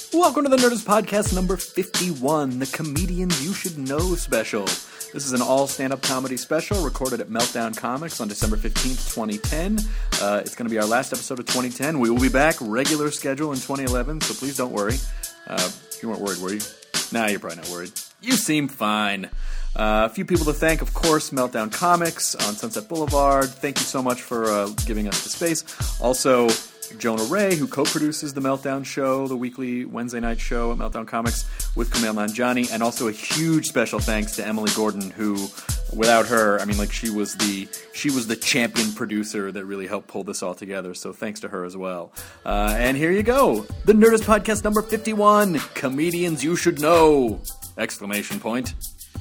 Welcome to the Nerdist Podcast number 51, the Comedians You Should Know special. This is an all stand-up comedy special recorded at Meltdown Comics on December 15th, 2010. It's going to be our last episode of 2010. We will be back regular schedule in 2011, so please don't worry. You weren't worried, were you? Nah, you're probably not worried. You seem fine. A few people to thank, of course, Meltdown Comics on Sunset Boulevard. Thank you so much for giving us the space. Also, Jonah Ray, who co-produces the Meltdown Show, the weekly Wednesday night show at Meltdown Comics with Kumail Nanjiani, and also a huge special thanks to Emily Gordon, who, without her, I mean, like, she was the champion producer that really helped pull this all together, so thanks to her as well. And here you go, the Nerdist Podcast number 51, Comedians You Should Know! Exclamation point.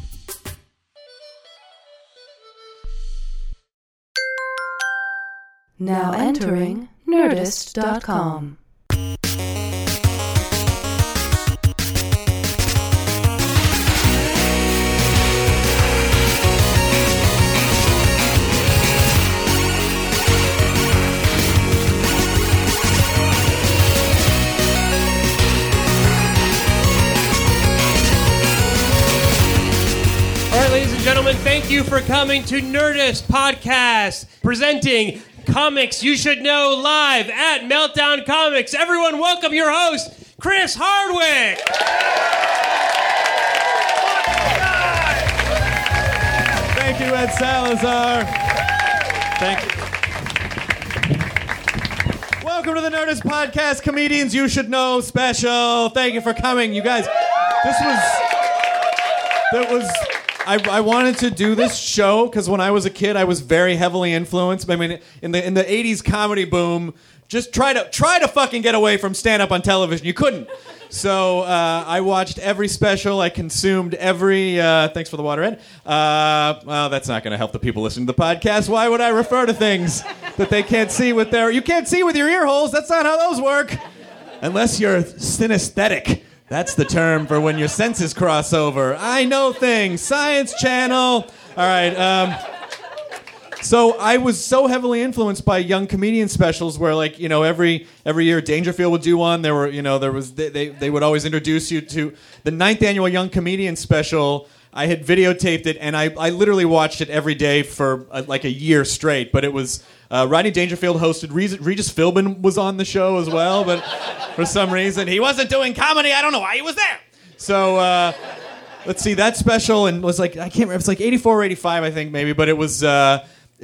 Now entering Nerdist.com. All right, ladies and gentlemen, thank you for coming to Nerdist Podcast, presenting Comics You Should Know live at Meltdown Comics. Everyone, welcome your host, Chris Hardwick. Thank you, Ed Salazar. Thank you. Welcome to the Nerdist Podcast, Comedians You Should Know special. Thank you for coming, you guys. I wanted to do this show because when I was a kid, I was very heavily influenced. I mean, in the 80s comedy boom, just try to fucking get away from stand-up on television. You couldn't. So I watched every special. I consumed every... thanks for the water, Ed. Well, that's not going to help the people listening to the podcast. Why would I refer to things that they can't see with their... You can't see with your ear holes. That's not how those work. Unless you're synesthetic. That's the term for when your senses cross over. I know things. Science Channel. All right. So I was so heavily influenced by young comedian specials where, like, you know, every year Dangerfield would do one. They would always introduce you to the 9th annual Young Comedian special. I had videotaped it, and I literally watched it every day for like a year straight. But it was Rodney Dangerfield hosted. Regis Philbin was on the show as well, but for some reason he wasn't doing comedy. I don't know why he was there. So let's see, that special and was like, I can't remember. It's like 84 or 85, I think maybe. But it was Bob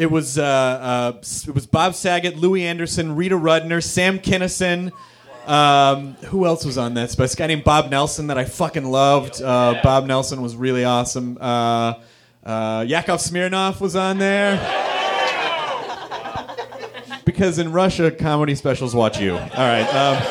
Saget, Louis Anderson, Rita Rudner, Sam Kinison. Who else was on that special? This guy named Bob Nelson that I fucking loved. Bob Nelson was really awesome. Yakov Smirnoff was on there. Because in Russia, comedy specials watch you. All right.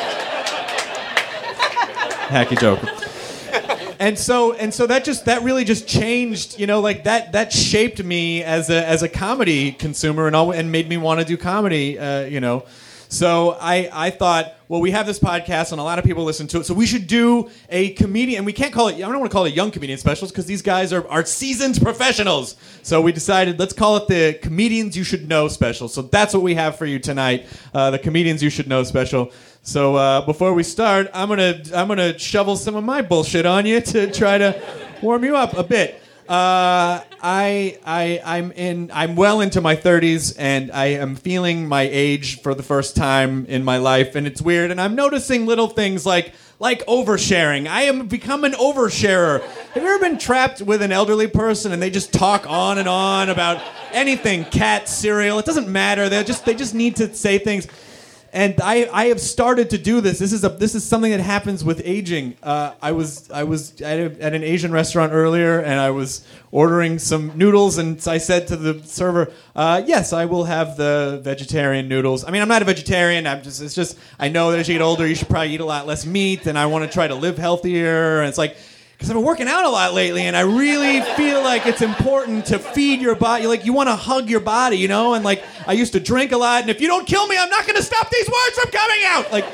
Hacky joke. And so that really just changed, you know, like that shaped me as a comedy consumer and made me want to do comedy, you know. So I thought, well, we have this podcast and a lot of people listen to it, so we should do a comedian. And we can't call it, I don't want to call it Young Comedian Specials because these guys are seasoned professionals. So we decided, let's call it the Comedians You Should Know special. So that's what we have for you tonight, the Comedians You Should Know special. So before we start, I'm gonna shovel some of my bullshit on you to try to warm you up a bit. I'm well into my 30s, and I am feeling my age for the first time in my life, and it's weird. And I'm noticing little things like oversharing. I am become an oversharer. Have you ever been trapped with an elderly person and they just talk on and on about anything, cat, cereal? It doesn't matter. They just need to say things. And I have started to do this. This is something that happens with aging. I was at an Asian restaurant earlier, and I was ordering some noodles, and I said to the server, "Yes, I will have the vegetarian noodles." I mean, I'm not a vegetarian. It's just I know that as you get older, you should probably eat a lot less meat, and I want to try to live healthier. And it's like, because I've been working out a lot lately, and I really feel like it's important to feed your body. Like, you want to hug your body, you know? And, like, I used to drink a lot, and if you don't kill me, I'm not going to stop these words from coming out! Like,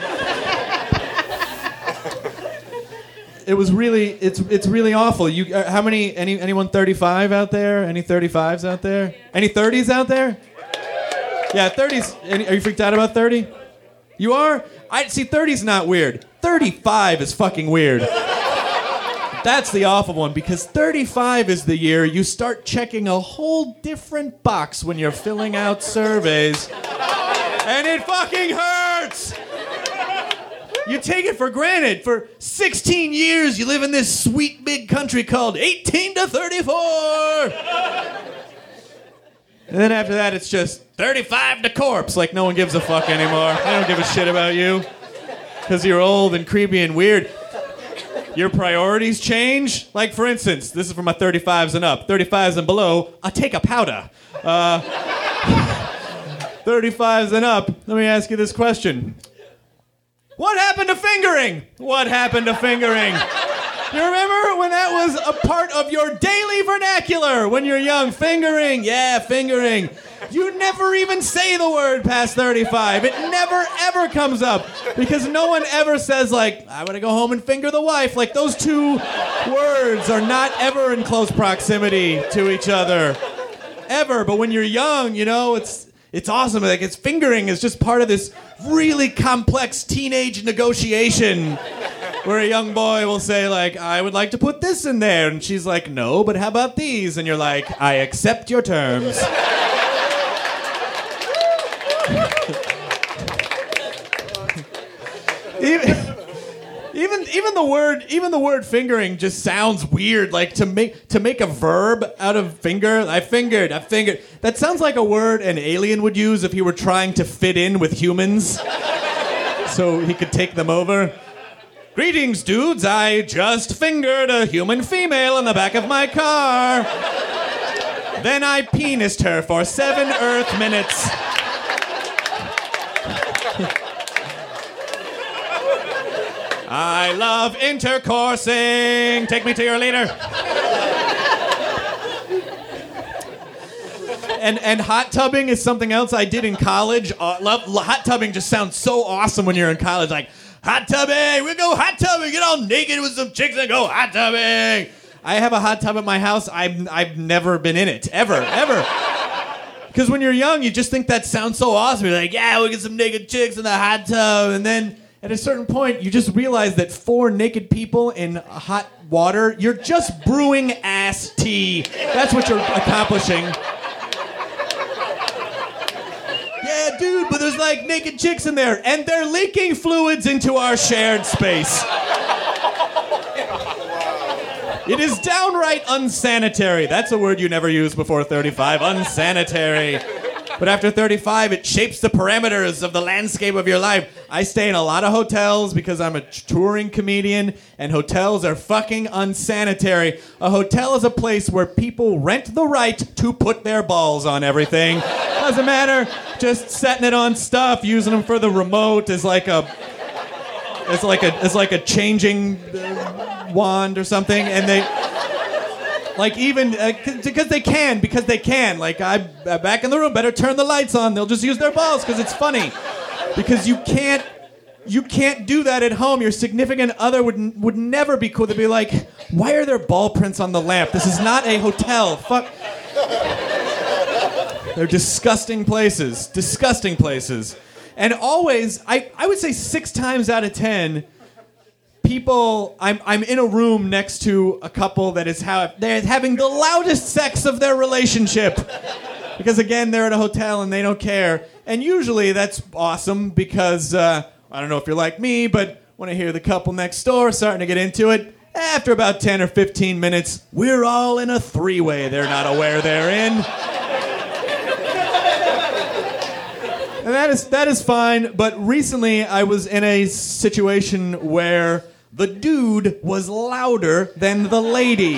it's really awful. How many, anyone 35 out there? Any 35s out there? Any 30s out there? Yeah, 30s. Are you freaked out about 30? You are? See, 30's not weird. 35 is fucking weird. That's the awful one, because 35 is the year you start checking a whole different box when you're filling out surveys. And it fucking hurts! You take it for granted. For 16 years, you live in this sweet big country called 18 to 34. And then after that, it's just 35 to corpse. Like no one gives a fuck anymore. They don't give a shit about you. Because you're old and creepy and weird. Your priorities change. Like, for instance, this is for my 35s and up. 35s and below, I take a powder. 35s and up, let me ask you this question. What happened to fingering? What happened to fingering? You remember when that was a part of your daily vernacular when you're young? Fingering, yeah, fingering. You never even say the word past 35. It never, ever comes up. Because no one ever says, like, I'm going to go home and finger the wife. Like, those two words are not ever in close proximity to each other. Ever. But when you're young, you know, it's awesome. Like, it's fingering is just part of this really complex teenage negotiation where a young boy will say, like, I would like to put this in there. And she's like, no, but how about these? And you're like, I accept your terms. Even the word fingering just sounds weird. Like to make a verb out of finger. I fingered. That sounds like a word an alien would use if he were trying to fit in with humans, so he could take them over. Greetings, dudes. I just fingered a human female in the back of my car. Then I penised her for 7 Earth minutes. I love intercoursing. Take me to your leader. And hot tubbing is something else I did in college. Hot tubbing just sounds so awesome when you're in college. Like, hot tubbing, we go hot tubbing, get all naked with some chicks and go hot tubbing. I have a hot tub at my house. I've never been in it, ever. Because when you're young, you just think that sounds so awesome. You're like, yeah, we'll get some naked chicks in the hot tub. And then at a certain point, you just realize that 4 naked people in hot water, you're just brewing ass tea. That's what you're accomplishing. Yeah, dude, but there's like naked chicks in there, and they're leaking fluids into our shared space. It is downright unsanitary. That's a word you never used before 35. Unsanitary. But after 35, it shapes the parameters of the landscape of your life. I stay in a lot of hotels because I'm a touring comedian, and hotels are fucking unsanitary. A hotel is a place where people rent the right to put their balls on everything. Doesn't matter. Just setting it on stuff, using them for the remote is like a changing wand or something, and they. Like even, because they can. Like, I'm back in the room, better turn the lights on. They'll just use their balls because it's funny. Because you can't do that at home. Your significant other would never be cool. They'd be like, why are there ball prints on the lamp? This is not a hotel. Fuck. They're disgusting places. Disgusting places. And always, I would say 6 times out of 10, people, I'm in a room next to a couple that is they're having the loudest sex of their relationship. Because again, they're at a hotel and they don't care. And usually that's awesome because, I don't know if you're like me, but when I hear the couple next door starting to get into it, after about 10 or 15 minutes, we're all in a 3-way they're not aware they're in. And that is fine, but recently I was in a situation where the dude was louder than the lady.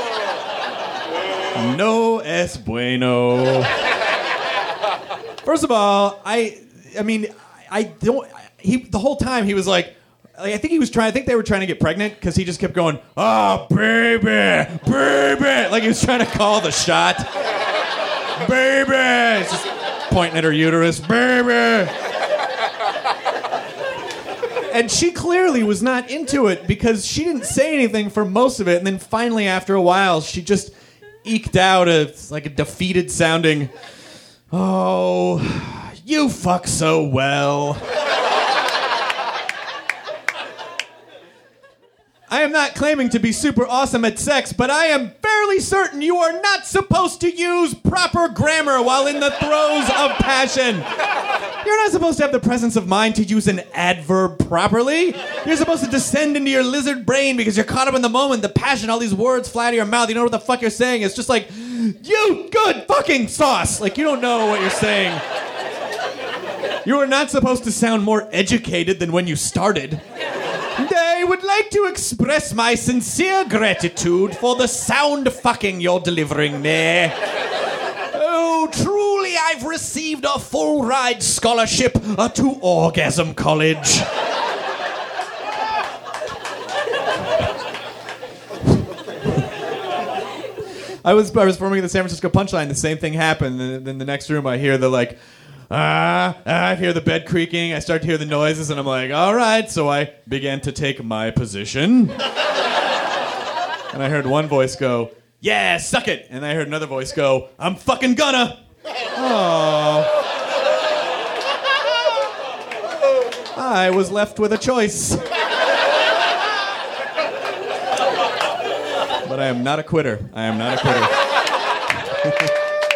No es bueno. First of all, the whole time he was like, I think they were trying to get pregnant because he just kept going, oh, baby, baby. Like he was trying to call the shot. Baby. He's just pointing at her uterus, baby. And she clearly was not into it because she didn't say anything for most of it. And then finally, after a while, she just eked out a defeated sounding, oh, you fuck so well. I am not claiming to be super awesome at sex, but I am fairly certain you are not supposed to use proper grammar while in the throes of passion. You're not supposed to have the presence of mind to use an adverb properly. You're supposed to descend into your lizard brain because you're caught up in the moment, the passion, all these words fly out of your mouth. You don't know what the fuck you're saying. It's just like, you good fucking sauce. Like, you don't know what you're saying. You are not supposed to sound more educated than when you started. I would like to express my sincere gratitude for the sound fucking you're delivering me. Oh, truly, I've received a full ride scholarship to Orgasm College. I was performing at the San Francisco Punchline. The same thing happened. And in the next room, I hear I hear the bed creaking. I start to hear the noises, and I'm like, all right. So I began to take my position. And I heard one voice go, yeah, suck it. And I heard another voice go, I'm fucking gonna. Oh. I was left with a choice. But I am not a quitter. I am not a quitter.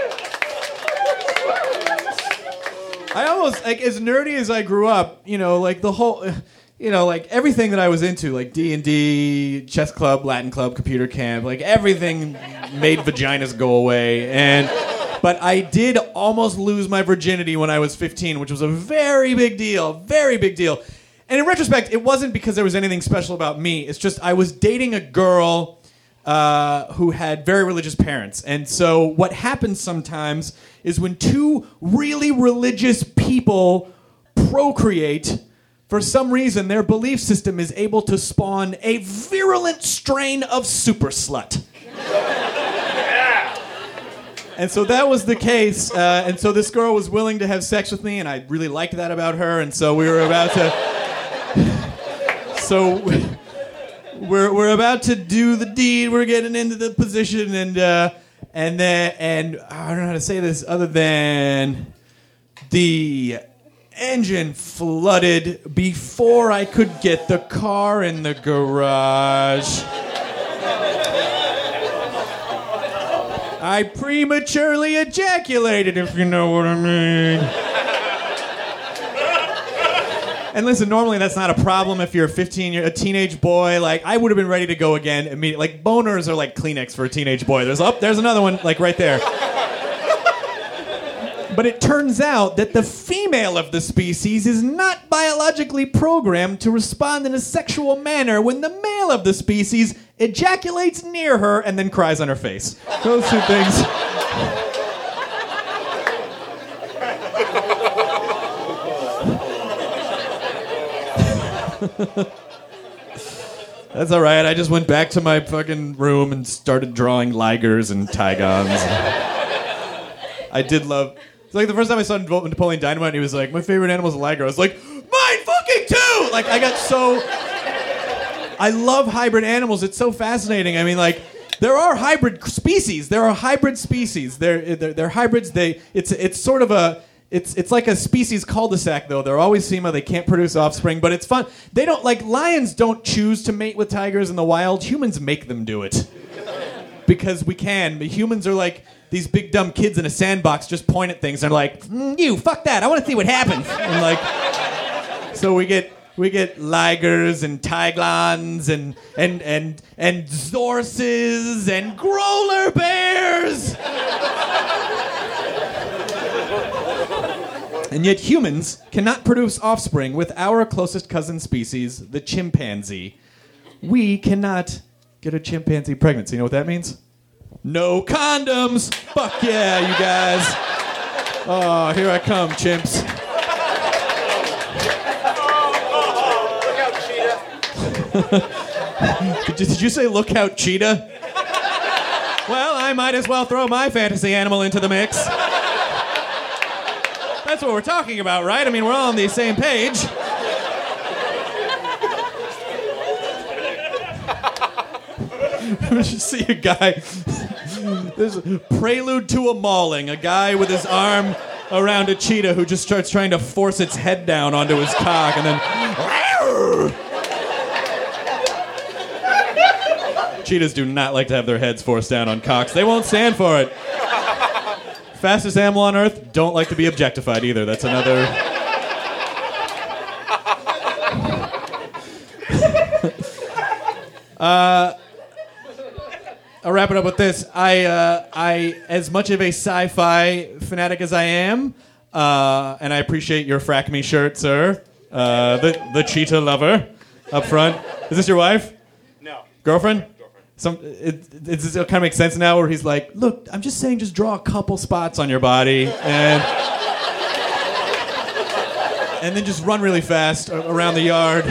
I almost, like, as nerdy as I grew up, you know, like the whole, you know, like everything that I was into, like D&D, chess club, Latin club, computer camp, like everything made vaginas go away. But I did almost lose my virginity when I was 15, which was a very big deal, very big deal. And in retrospect, it wasn't because there was anything special about me. It's just I was dating a girl who had very religious parents. And so what happens sometimes is when two really religious people procreate, for some reason their belief system is able to spawn a virulent strain of super slut. And so that was the case. And so this girl was willing to have sex with me, and I really liked that about her. And so we were about to... We're about to do the deed. We're getting into the position, and I don't know how to say this other than the engine flooded before I could get the car in the garage. I prematurely ejaculated, if you know what I mean. And listen, normally that's not a problem if you're a teenage boy. Like, I would have been ready to go again immediately. Like, boners are like Kleenex for a teenage boy. There's another one, like, right there. But it turns out that the female of the species is not biologically programmed to respond in a sexual manner when the male of the species ejaculates near her and then cries on her face. Those two things... That's all right. I just went back to my fucking room and started drawing ligers and Tigons. I did love... It's like the first time I saw Napoleon Dynamite, he was like, my favorite animal is a liger. I was like, mine fucking too! Like, I got so... I love hybrid animals. It's so fascinating. I mean, like, there are hybrid species. They're hybrids. It's sort of a... It's like a species cul-de-sac, though. They're always female. They can't produce offspring, but it's fun. They don't, like, lions don't choose to mate with tigers in the wild. Humans make them do it. Because we can. But humans are like these big dumb kids in a sandbox just point at things. And they're like, you, fuck that. I want to see what happens. And, like, so we get ligers and tiglons and zorses and growler bears. And yet humans cannot produce offspring with our closest cousin species, the chimpanzee. We cannot get a chimpanzee pregnant. So you know what that means? No condoms! Fuck yeah, you guys. Oh, here I come, chimps. Look out, cheetah. Did you say look out, cheetah? Well, I might as well throw my fantasy animal into the mix. That's what we're talking about, right? I mean, we're all on the same page. We should see a guy. There's a prelude to a mauling. A guy with his arm around a cheetah who just starts trying to force its head down onto his cock, and then... Cheetahs do not like to have their heads forced down on cocks. They won't stand for it. Fastest animal on Earth don't like to be objectified either. That's another... I'll wrap it up with this. I, as much of a sci-fi fanatic as I am, and I appreciate your frack me shirt, sir. The cheetah lover up front. Is this your wife? No. Girlfriend? It kind of makes sense now where he's like, look, I'm just saying just draw a couple spots on your body and then just run really fast around the yard.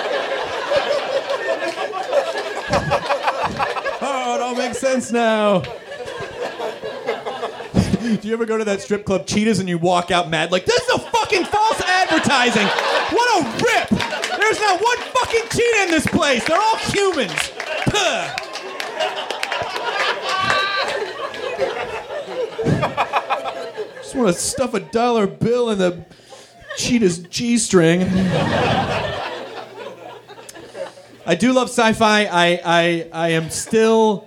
Oh, it all makes sense now. Do you ever go to that strip club Cheetahs and you walk out mad like, this is a fucking false advertising? What a rip! There's not one fucking cheetah in this place. They're all humans. Puh. Just want to stuff a dollar bill in the cheetah's G-string. I do love sci-fi. I am still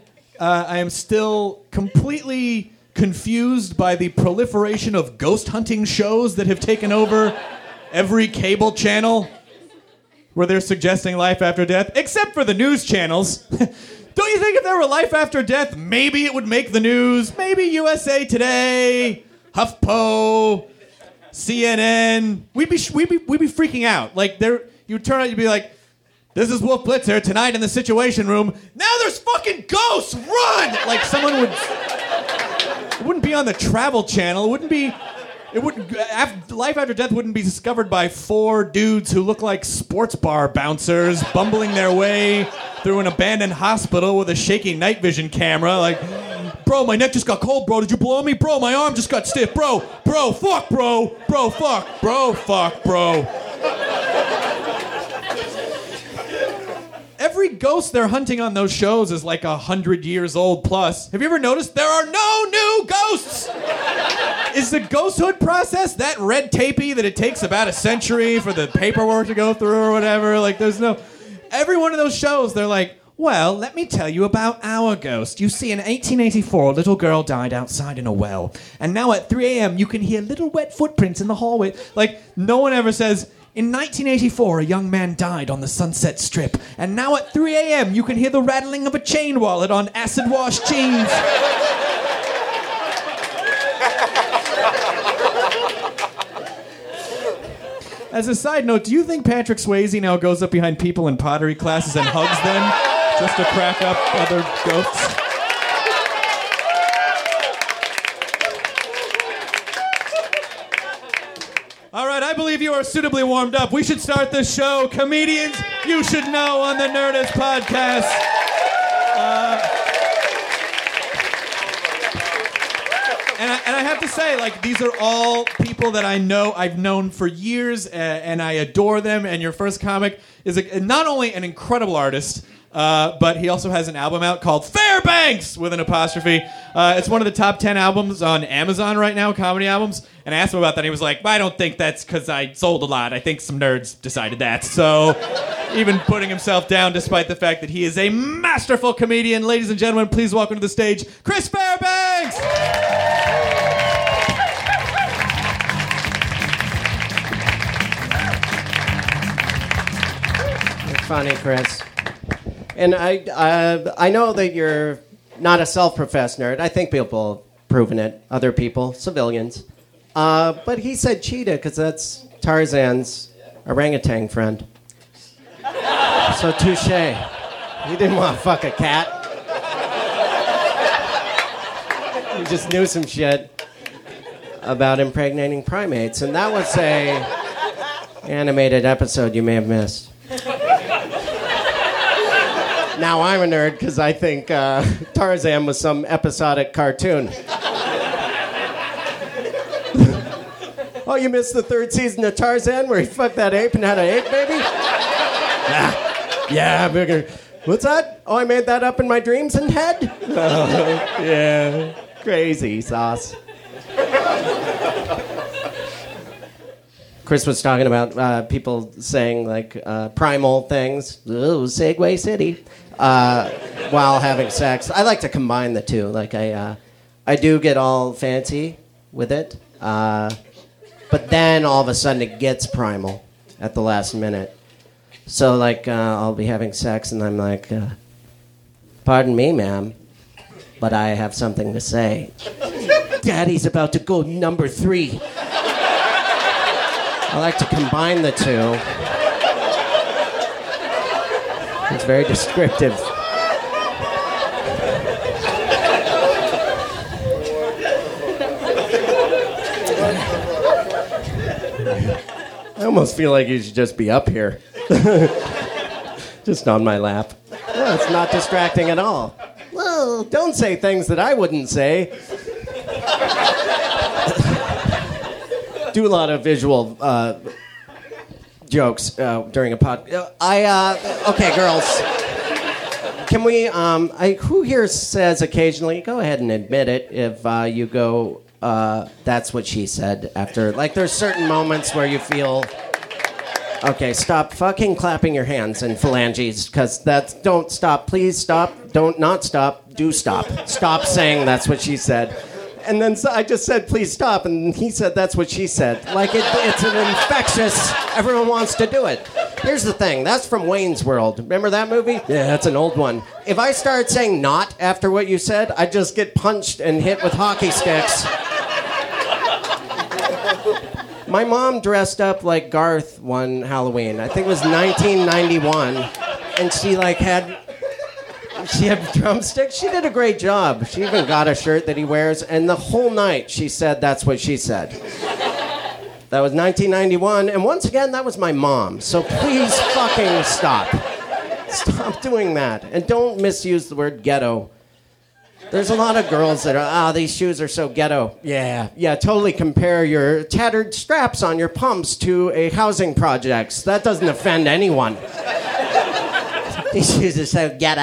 completely confused by the proliferation of ghost hunting shows that have taken over every cable channel where they're suggesting life after death, except for the news channels. Don't you think if there were life after death, maybe it would make the news? Maybe USA Today, HuffPo, CNN. We'd be freaking out. Like you'd turn out, you'd be like, this is Wolf Blitzer tonight in the Situation Room. Now there's fucking ghosts. Run! Like someone would. It wouldn't be on the Travel Channel. It wouldn't be. It wouldn't. Life after death wouldn't be discovered by 4 dudes who look like sports bar bouncers bumbling their way through an abandoned hospital with a shaky night vision camera. Like, bro, my neck just got cold, bro. Did you blow me, bro? My arm just got stiff, bro. Bro, fuck, bro. Bro, fuck, bro, fuck, bro. Every ghost they're hunting on those shows is like 100 years old plus. Have you ever noticed there are no new ghosts? Is the ghosthood process that red tapey that it takes about a century for the paperwork to go through or whatever? Like there's no... Every one of those shows, they're like, well, let me tell you about our ghost. You see, in 1884, a little girl died outside in a well. And now at 3 a.m., you can hear little wet footprints in the hallway. Like, no one ever says... In 1984, a young man died on the Sunset Strip, and now at 3 a.m. you can hear the rattling of a chain wallet on acid-wash jeans. As a side note, do you think Patrick Swayze now goes up behind people in pottery classes and hugs them just to crack up other ghosts? All right, I believe you are suitably warmed up. We should start this show. Comedians you should know on the Nerdist podcast. And I have to say, like, these are all people that I know, I've known for years, and I adore them. And your first comic is not only an incredible artist, but he also has an album out called Fairbanks with an apostrophe. It's one of the top 10 albums on Amazon right now, comedy albums. And I asked him about that, and he was like, well, I don't think that's because I sold a lot. I think some nerds decided that. So even putting himself down despite the fact that he is a masterful comedian. Ladies and gentlemen, please welcome to the stage, Chris Fairbanks! You're funny, Chris. And I know that you're not a self-professed nerd. I think people have proven it. Other people, civilians. But he said cheetah because that's Tarzan's orangutan friend. So touche. He didn't want to fuck a cat. He just knew some shit about impregnating primates. And that was a animated episode you may have missed. Now I'm a nerd because I think Tarzan was some episodic cartoon. Oh, you missed the 3rd season of Tarzan where he fucked that ape and had an ape baby? Yeah, bigger. What's that? Oh, I made that up in my dreams and head? Oh, yeah, crazy sauce. Chris was talking about people saying like primal things, ooh, Segway City, while having sex. I like to combine the two. Like I do get all fancy with it, but then all of a sudden it gets primal at the last minute. So like I'll be having sex and I'm like, pardon me, ma'am, but I have something to say. Daddy's about to go number 3. I like to combine the two. It's very descriptive. I almost feel like you should just be up here. Just on my lap. No, it's not distracting at all. Well, don't say things that I wouldn't say. Do a lot of visual jokes during a pod. Okay, girls. Can we? Who here says occasionally? Go ahead and admit it. If you go, that's what she said. After, like, there's certain moments where you feel. Okay, stop fucking clapping your hands and phalanges, because that's. Don't stop. Please stop. Don't not stop. Do stop. Stop saying that's what she said. And then I just said, please stop. And he said, that's what she said. Like, it's an infectious, everyone wants to do it. Here's the thing. That's from Wayne's World. Remember that movie? Yeah, that's an old one. If I start saying not after what you said, I just get punched and hit with hockey sticks. My mom dressed up like Garth one Halloween. I think it was 1991. And she, like, had drumsticks. She did a great job. She even got a shirt that he wears, and the whole night she said that's what she said. That was 1991, and once again, that was my mom. So please fucking stop. Stop doing that. And don't misuse the word ghetto. There's a lot of girls that are, these shoes are so ghetto. Yeah, totally compare your tattered straps on your pumps to a housing project. That doesn't offend anyone. These shoes are so ghetto.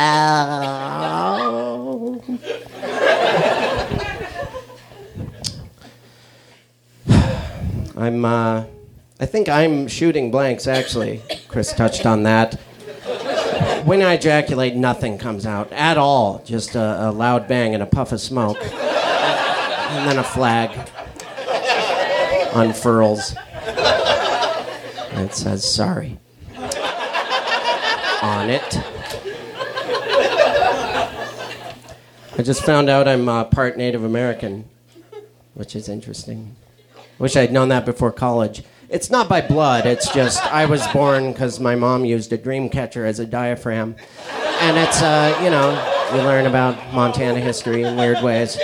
I think I'm shooting blanks, actually. Chris touched on that. When I ejaculate, nothing comes out at all. Just a loud bang and a puff of smoke. And then a flag unfurls. And it says, sorry. On it. I just found out I'm part Native American, which is interesting. Wish I'd known that before college. It's not by blood, it's just I was born because my mom used a dream catcher as a diaphragm. And it's, you learn about Montana history in weird ways.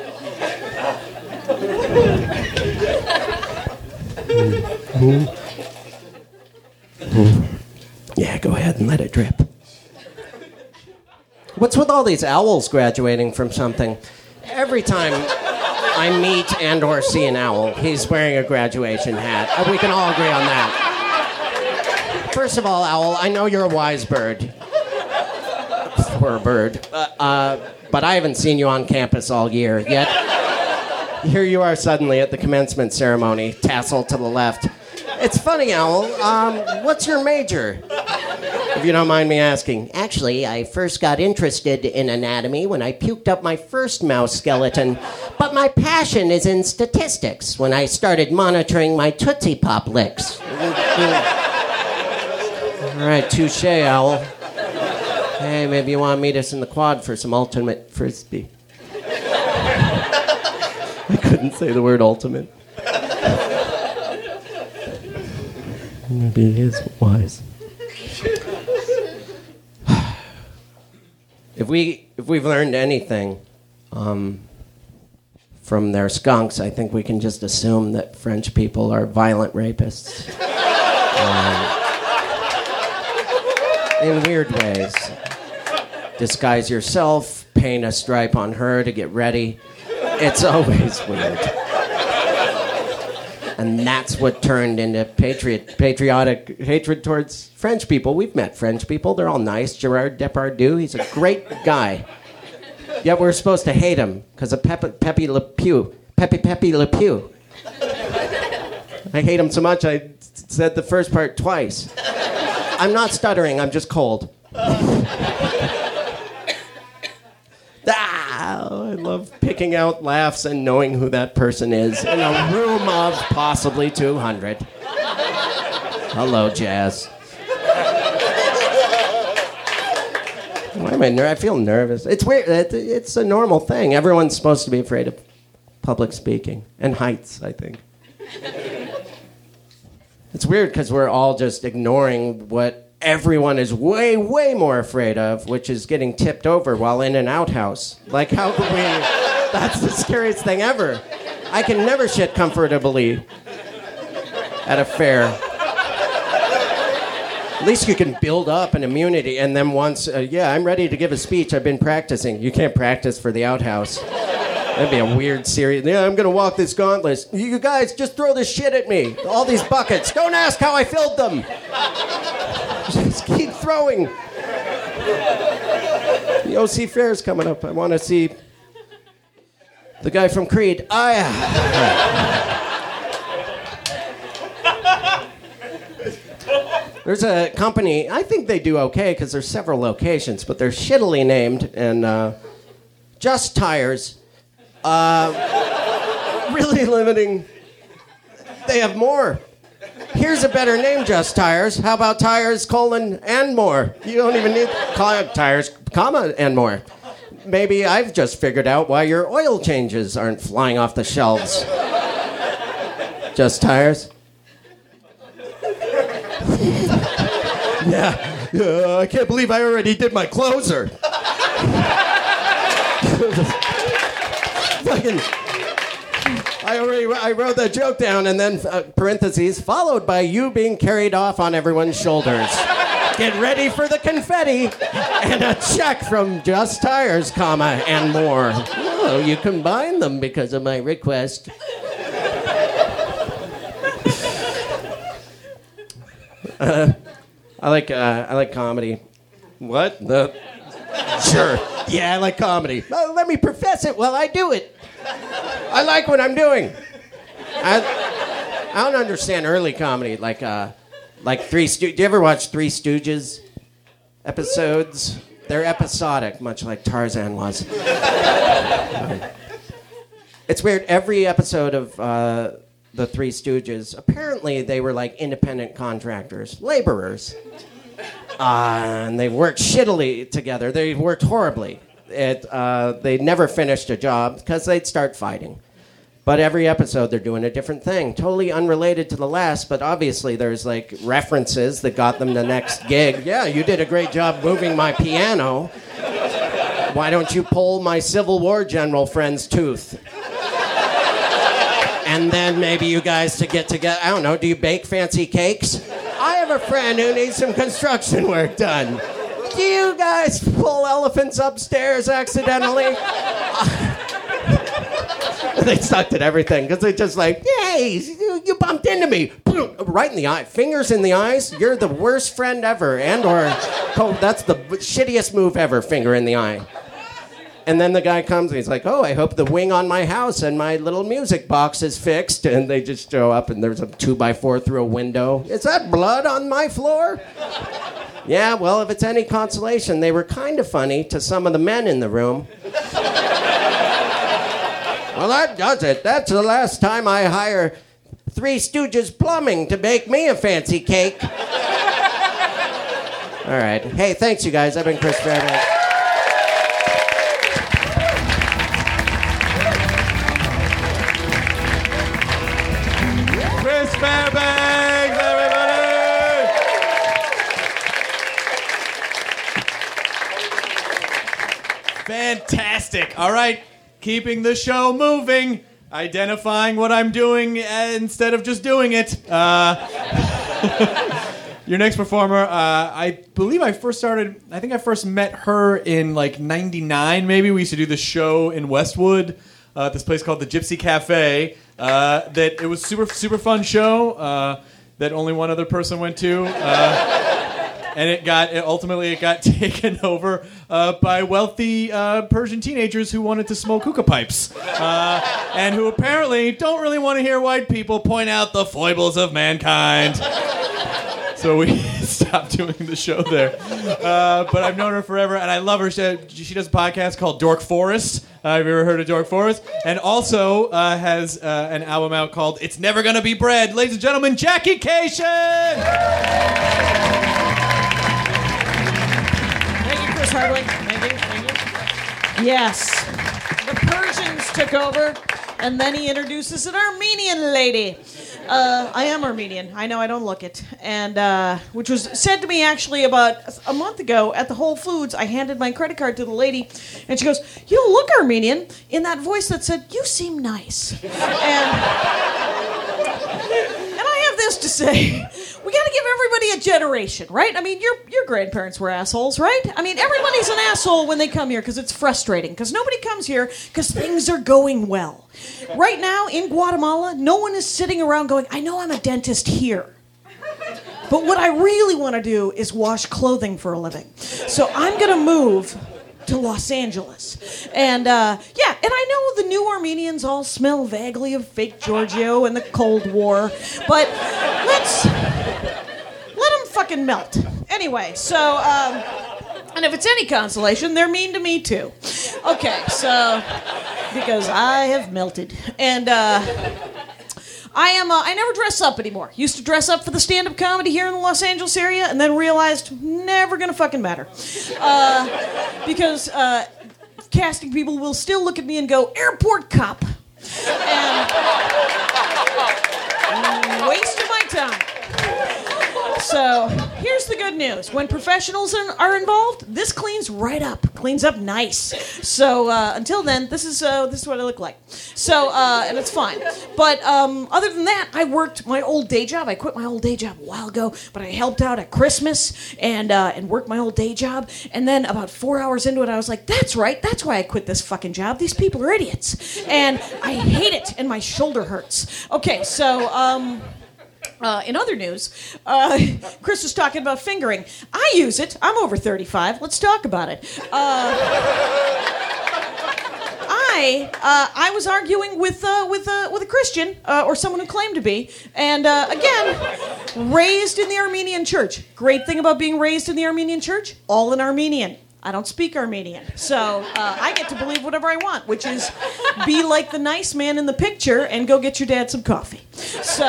Yeah, go ahead and let it drip. What's with all these owls graduating from something? Every time I meet and or see an owl, he's wearing a graduation hat. We can all agree on that. First of all, owl, I know you're a wise bird. For a bird. But I haven't seen you on campus all year, yet here you are suddenly at the commencement ceremony, tassel to the left. It's funny, Owl. What's your major? If you don't mind me asking. Actually, I first got interested in anatomy when I puked up my first mouse skeleton. But my passion is in statistics when I started monitoring my Tootsie Pop licks. All right, touche, Owl. Hey, maybe you want to meet us in the quad for some ultimate frisbee. I couldn't say the word ultimate. Maybe he is wise. If we've learned anything from their skunks, I think we can just assume that French people are violent rapists. In weird ways. Disguise yourself, paint a stripe on her to get ready. It's always weird. And that's what turned into patriotic hatred towards French people. We've met French people. They're all nice. Gerard Depardieu, he's a great guy. Yet we're supposed to hate him because of Pepe Le Pew. Pepe Le Pew. I hate him so much I said the first part twice. I'm not stuttering, I'm just cold. I love picking out laughs and knowing who that person is in a room of possibly 200. Hello, Jazz. Why am I feel nervous. It's weird. It's a normal thing. Everyone's supposed to be afraid of public speaking and heights, I think. It's weird because we're all just ignoring what everyone is way, way more afraid of, which is getting tipped over while in an outhouse. Like, how could we... That's the scariest thing ever. I can never shit comfortably at a fair. At least you can build up an immunity, and then once, I'm ready to give a speech, I've been practicing. You can't practice for the outhouse. That'd be a weird series. Yeah, I'm gonna walk this gauntlet. You guys, just throw this shit at me. All these buckets. Don't ask how I filled them. Just keep throwing. The OC Fair's coming up. I want to see the guy from Creed. There's a company, I think they do okay because there's several locations, but they're shittily named, and Just Tires, really limiting. They have more. Here's a better name, Just Tires. How about Tires, and more? You don't even need Tires, and more. Maybe I've just figured out why your oil changes aren't flying off the shelves. Just Tires? Yeah, I can't believe I already did my closer. Fucking... I wrote that joke down and then parentheses followed by you being carried off on everyone's shoulders. Get ready for the confetti and a check from Just Tires, and more. Oh, you combined them because of my request. I like comedy. What? Sure. Yeah, I like comedy. Let me profess it while I do it. I like what I'm doing. I don't understand early comedy, like Three Stooges. Do you ever watch Three Stooges episodes? They're episodic, much like Tarzan was. It's weird. Every episode of the Three Stooges, apparently they were like independent contractors, laborers. And they worked shittily together. They worked horribly. They never finished a job because they'd start fighting. But every episode they're doing a different thing, totally unrelated to the last, but obviously there's like references that got them the next gig. Yeah, you did a great job moving my piano. Why don't you pull my Civil War general friend's tooth? And then maybe you guys to get together. I don't know, do you bake fancy cakes? I have a friend who needs some construction work done. Do you guys pull elephants upstairs accidentally? They sucked at everything because they just like, hey, you bumped into me. Right in the eye. Fingers in the eyes. You're the worst friend ever. That's the shittiest move ever, finger in the eye. And then the guy comes and he's like, oh, I hope the wing on my house and my little music box is fixed. And they just show up and there's a 2x4 through a window. Is that blood on my floor? Yeah, well, if it's any consolation, they were kind of funny to some of the men in the room. Well, that does it. That's the last time I hire Three Stooges Plumbing to bake me a fancy cake. All right. Hey, thanks, you guys. I've been Chris Fairbanks. Chris Fairbanks, everybody! Fantastic. All right. Keeping the show moving, identifying what I'm doing instead of just doing it. Your next performer, I believe I first met her in like 99, maybe. We used to do this show in Westwood, this place called the Gypsy Cafe. That it was super, super fun show that only one other person went to. And it ultimately got taken over by wealthy Persian teenagers who wanted to smoke hookah pipes, and who apparently don't really want to hear white people point out the foibles of mankind. So we stopped doing the show there. But I've known her forever, and I love her. She does a podcast called Dork Forest. Have you ever heard of Dork Forest? And also has an album out called It's Never Gonna Be Bread. Ladies and gentlemen, Jackie Cation! Thank you, Chris Hardwick. Thank you. Yes. The Persians took over, and then he introduces an Armenian lady. I am Armenian. I know I don't look it. And which was said to me actually about a month ago at the Whole Foods. I handed my credit card to the lady, and she goes, "You don't look Armenian," in that voice that said, "You seem nice." And I have this to say. We got to give everybody a generation, right? I mean, your grandparents were assholes, right? I mean, everybody's an asshole when they come here because it's frustrating. Because nobody comes here because things are going well. Right now, in Guatemala, no one is sitting around going, "I know I'm a dentist here. But what I really want to do is wash clothing for a living. So I'm going to move to Los Angeles." And and I know the new Armenians all smell vaguely of fake Giorgio and the Cold War, but let them fucking melt. Anyway, so, and if it's any consolation, they're mean to me too. Okay, so, because I have melted. And, I never dress up anymore. Used to dress up for the stand-up comedy here in the Los Angeles area, and then realized never gonna fucking matter. Because casting people will still look at me and go, "Airport cop." And waste of my time. So, here's the good news. When professionals are involved, this cleans right up. Cleans up nice. So, until then, this is what I look like. So, and it's fine. But, other than that, I worked my old day job. I quit my old day job a while ago, but I helped out at Christmas and worked my old day job. And then about 4 hours into it, I was like, that's right. That's why I quit this fucking job. These people are idiots. And I hate it, and my shoulder hurts. Okay, so, in other news, Chris was talking about fingering. I use it. I'm over 35. Let's talk about it. I was arguing with a Christian or someone who claimed to be, and again, raised in the Armenian church. Great thing about being raised in the Armenian church, all in Armenian. I don't speak Armenian, so I get to believe whatever I want, which is be like the nice man in the picture and go get your dad some coffee. So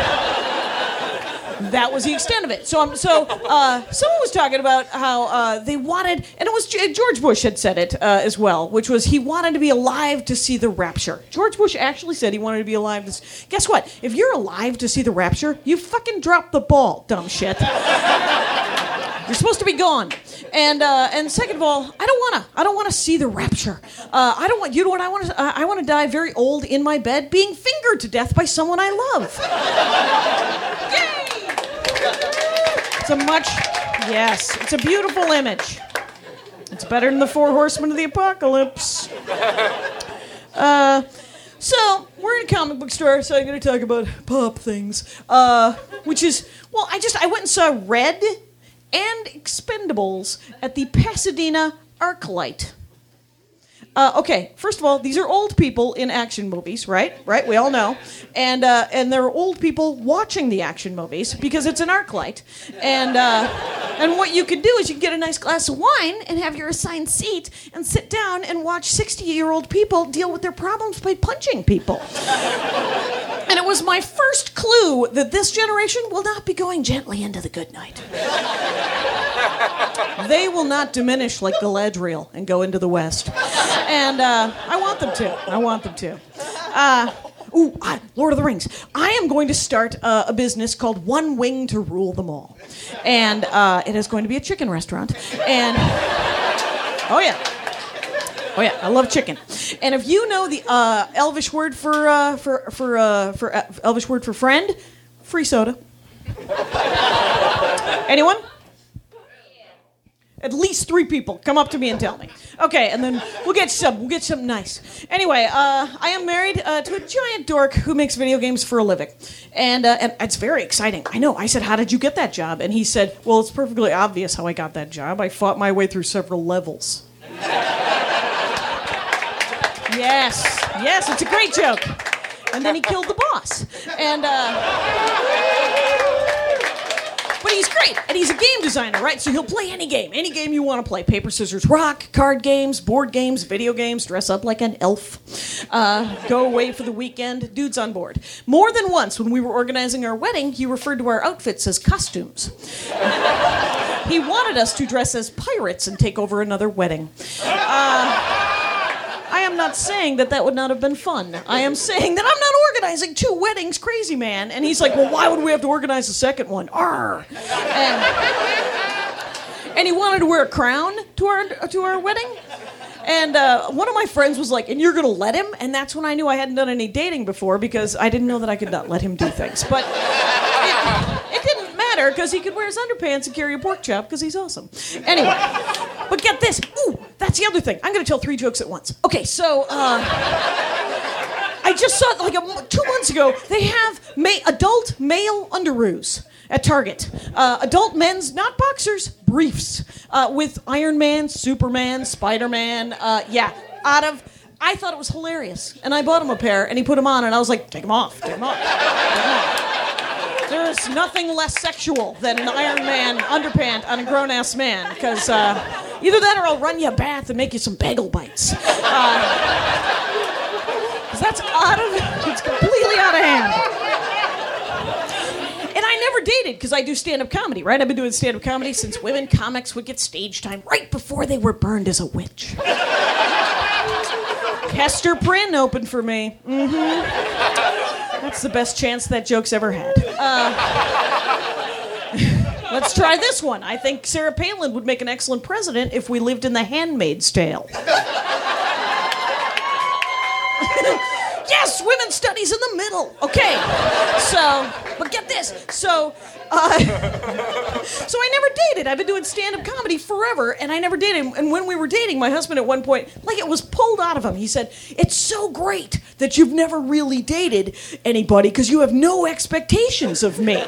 that was the extent of it. So someone was talking about how they wanted, and it was George Bush had said it as well, which was he wanted to be alive to see the rapture. George Bush actually said he wanted to be alive to guess what? If you're alive to see the rapture, you fucking dropped the ball, dumb shit. You're supposed to be gone. And second of all, I don't want to see the rapture. I don't want. You know what I want to? I want to die very old in my bed, being fingered to death by someone I love. Yay! It's a beautiful image. It's better than the 4 Horsemen of the Apocalypse. So we're in a comic book store, so I'm going to talk about pop things, which is I went and saw Red and Expendables at the Pasadena ArcLight. Okay, first of all, these are old people in action movies, right? Right, we all know. And there are old people watching the action movies because it's an ArcLight. And what you could do is you can get a nice glass of wine and have your assigned seat and sit down and watch 60-year-old people deal with their problems by punching people. And it was my first clue that this generation will not be going gently into the good night. They will not diminish like Galadriel and go into the West. And I want them to. Lord of the Rings. I am going to start a business called One Wing to Rule Them All. And it is going to be a chicken restaurant. And, oh yeah, I love chicken. And if you know the Elvish word for Elvish word for friend, free soda. Anyone? At least 3 people come up to me and tell me. Okay, and then we'll get something nice. Anyway, I am married to a giant dork who makes video games for a living. And it's very exciting. I know. I said, how did you get that job? And he said, well, it's perfectly obvious how I got that job. I fought my way through several levels. Yes, it's a great joke. And then he killed the boss. And, but he's great, and he's a game designer, right? So he'll play any game you want to play. Paper, scissors, rock, card games, board games, video games, dress up like an elf, go away for the weekend. Dude's on board. More than once, when we were organizing our wedding, he referred to our outfits as costumes. He wanted us to dress as pirates and take over another wedding. I am not saying that would not have been fun. I am saying that I'm not organizing 2 weddings, crazy man. And he's like, well, why would we have to organize a second one? Arr! And he wanted to wear a crown to our wedding. And one of my friends was like, and you're going to let him? And that's when I knew I hadn't done any dating before, because I didn't know that I could not let him do things. But it didn't matter, because he could wear his underpants and carry a pork chop, because he's awesome. Anyway, but get this. Ooh, that's the other thing. I'm going to tell 3 jokes at once. Okay, so I just saw, like 2 months ago, they have adult male underoos at Target. Adult men's, not boxers, briefs, with Iron Man, Superman, Spider-Man, I thought it was hilarious. And I bought him a pair, and he put them on, and I was like, take them off. There's nothing less sexual than an Iron Man underpant on a grown-ass man, because either that or I'll run you a bath and make you some bagel bites. Because it's completely out of hand. And I never dated, because I do stand-up comedy, right? I've been doing stand-up comedy since women comics would get stage time right before they were burned as a witch. Hester Prynne opened for me. That's the best chance that joke's ever had. Let's try this one. I think Sarah Palin would make an excellent president if we lived in The Handmaid's Tale. Yes, women's studies in the middle. Okay, but get this. So I never dated. I've been doing stand-up comedy forever, and I never dated. And when we were dating, my husband at one point, like it was pulled out of him. He said, it's so great that you've never really dated anybody because you have no expectations of me.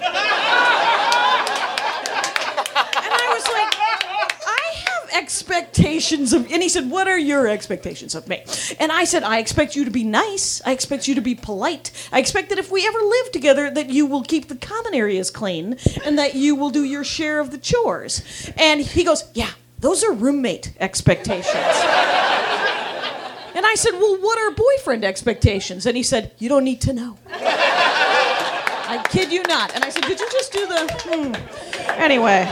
Expectations of, and he said, what are your expectations of me? And I said, I expect you to be nice. I expect you to be polite. I expect that if we ever live together, that you will keep the common areas clean and that you will do your share of the chores. And he goes, yeah, those are roommate expectations. And I said, well, what are boyfriend expectations? And he said, you don't need to know. I kid you not. And I said, did you just do the, Anyway.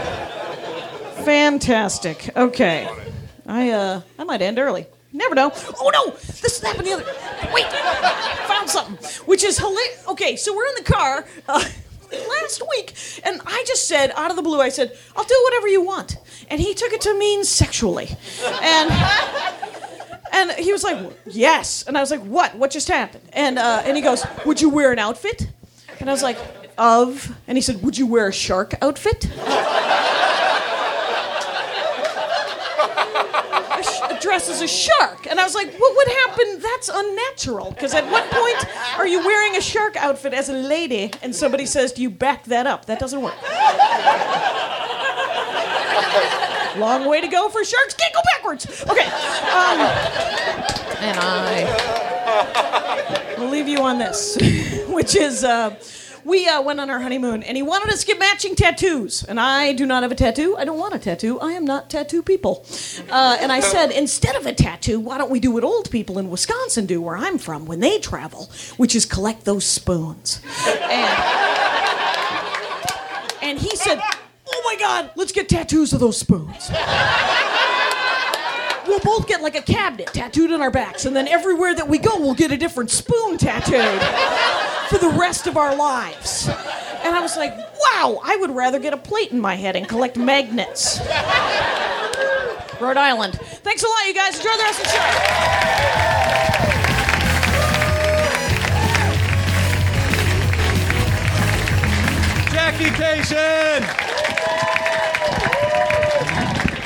Fantastic. Okay. I might end early. Never know. Oh, no! This happened the other... Wait! Found something. Which is hilarious. Okay, so we're in the car last week, and I just said, out of the blue, I said, I'll do whatever you want. And he took it to mean sexually. And he was like, yes. And I was like, what? What just happened? And he goes, would you wear an outfit? And I was like, of? And he said, would you wear a shark outfit? Dressed as a shark. And I was like, what would happen? That's unnatural. Because at what point are you wearing a shark outfit as a lady and somebody says, do you back that up? That doesn't work. Long way to go for sharks. Can't go backwards. Okay. And I will leave you on this, which is... We went on our honeymoon, and he wanted us to get matching tattoos. And I do not have a tattoo. I don't want a tattoo. I am not tattoo people. And I said, instead of a tattoo, why don't we do what old people in Wisconsin do, where I'm from, when they travel, which is collect those spoons. And he said, oh, my God, let's get tattoos of those spoons. We'll both get like a cabinet tattooed on our backs, and then everywhere that we go, we'll get a different spoon tattooed for the rest of our lives. And I was like, wow, I would rather get a plate in my head and collect magnets. Rhode Island. Thanks a lot, you guys. Enjoy the rest of the show. Jackie Cation!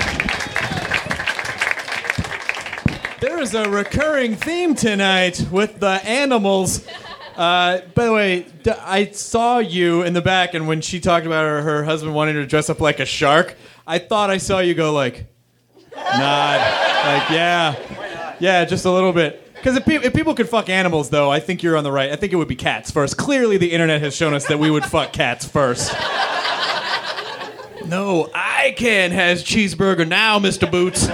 There is a recurring theme tonight with the animals. By the way, I saw you in the back, and when she talked about her husband wanting her to dress up like a shark, I thought I saw you go like, nod. Like, yeah, just a little bit. Because if people could fuck animals, though, I think you're on the right. I think it would be cats first. Clearly, the internet has shown us that we would fuck cats first. No, I can has cheeseburger now, Mr. Boots.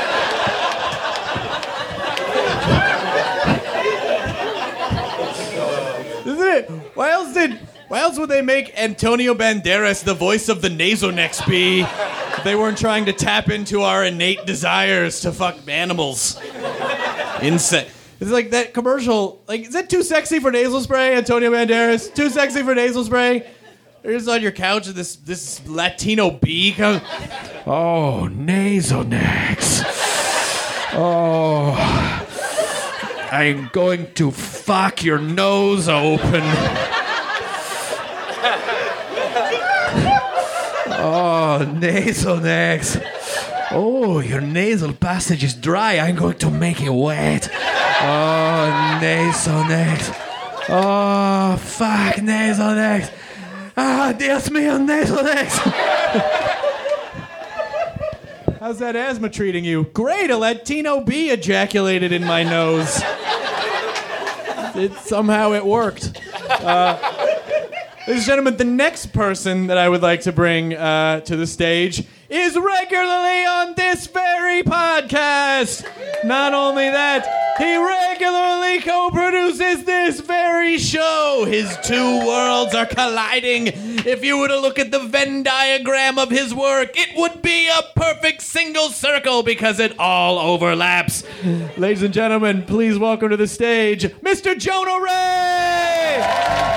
Isn't it? Why else would they make Antonio Banderas the voice of the Nasonex be if they weren't trying to tap into our innate desires to fuck animals? Insect. It's like that commercial. Like, is that too sexy for nasal spray, Antonio Banderas? Too sexy for nasal spray? You're just on your couch and this Latino bee comes. Oh, Nasonex. Oh, I'm going to fuck your nose open. Oh, Nasonex. Oh, your nasal passage is dry. I'm going to make it wet. Oh, Nasonex. Oh, fuck, Nasonex. Ah, Dios mío, Nasonex. How's that asthma treating you? Great, a Latino bee ejaculated in my nose. Somehow it worked. Ladies and gentlemen, the next person that I would like to bring to the stage is regularly on this very podcast. Not only that, he regularly co-produces this very show. His two worlds are colliding. If you were to look at the Venn diagram of his work, it would be a perfect single circle because it all overlaps. Ladies and gentlemen, please welcome to the stage, Mr. Jonah Ray!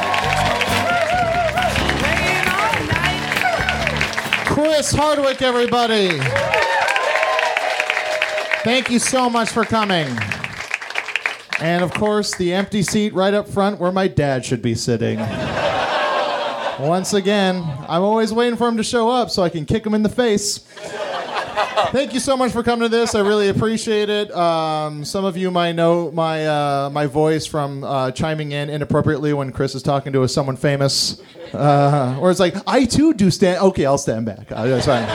Chris Hardwick, everybody. Thank you so much for coming. And of course, the empty seat right up front where my dad should be sitting. Once again, I'm always waiting for him to show up so I can kick him in the face. Thank you so much for coming to this. I really appreciate it. Some of you might know my voice from chiming in inappropriately when Chris is talking to someone famous. Or it's like, I too do stand... Okay, I'll stand back. That's fine.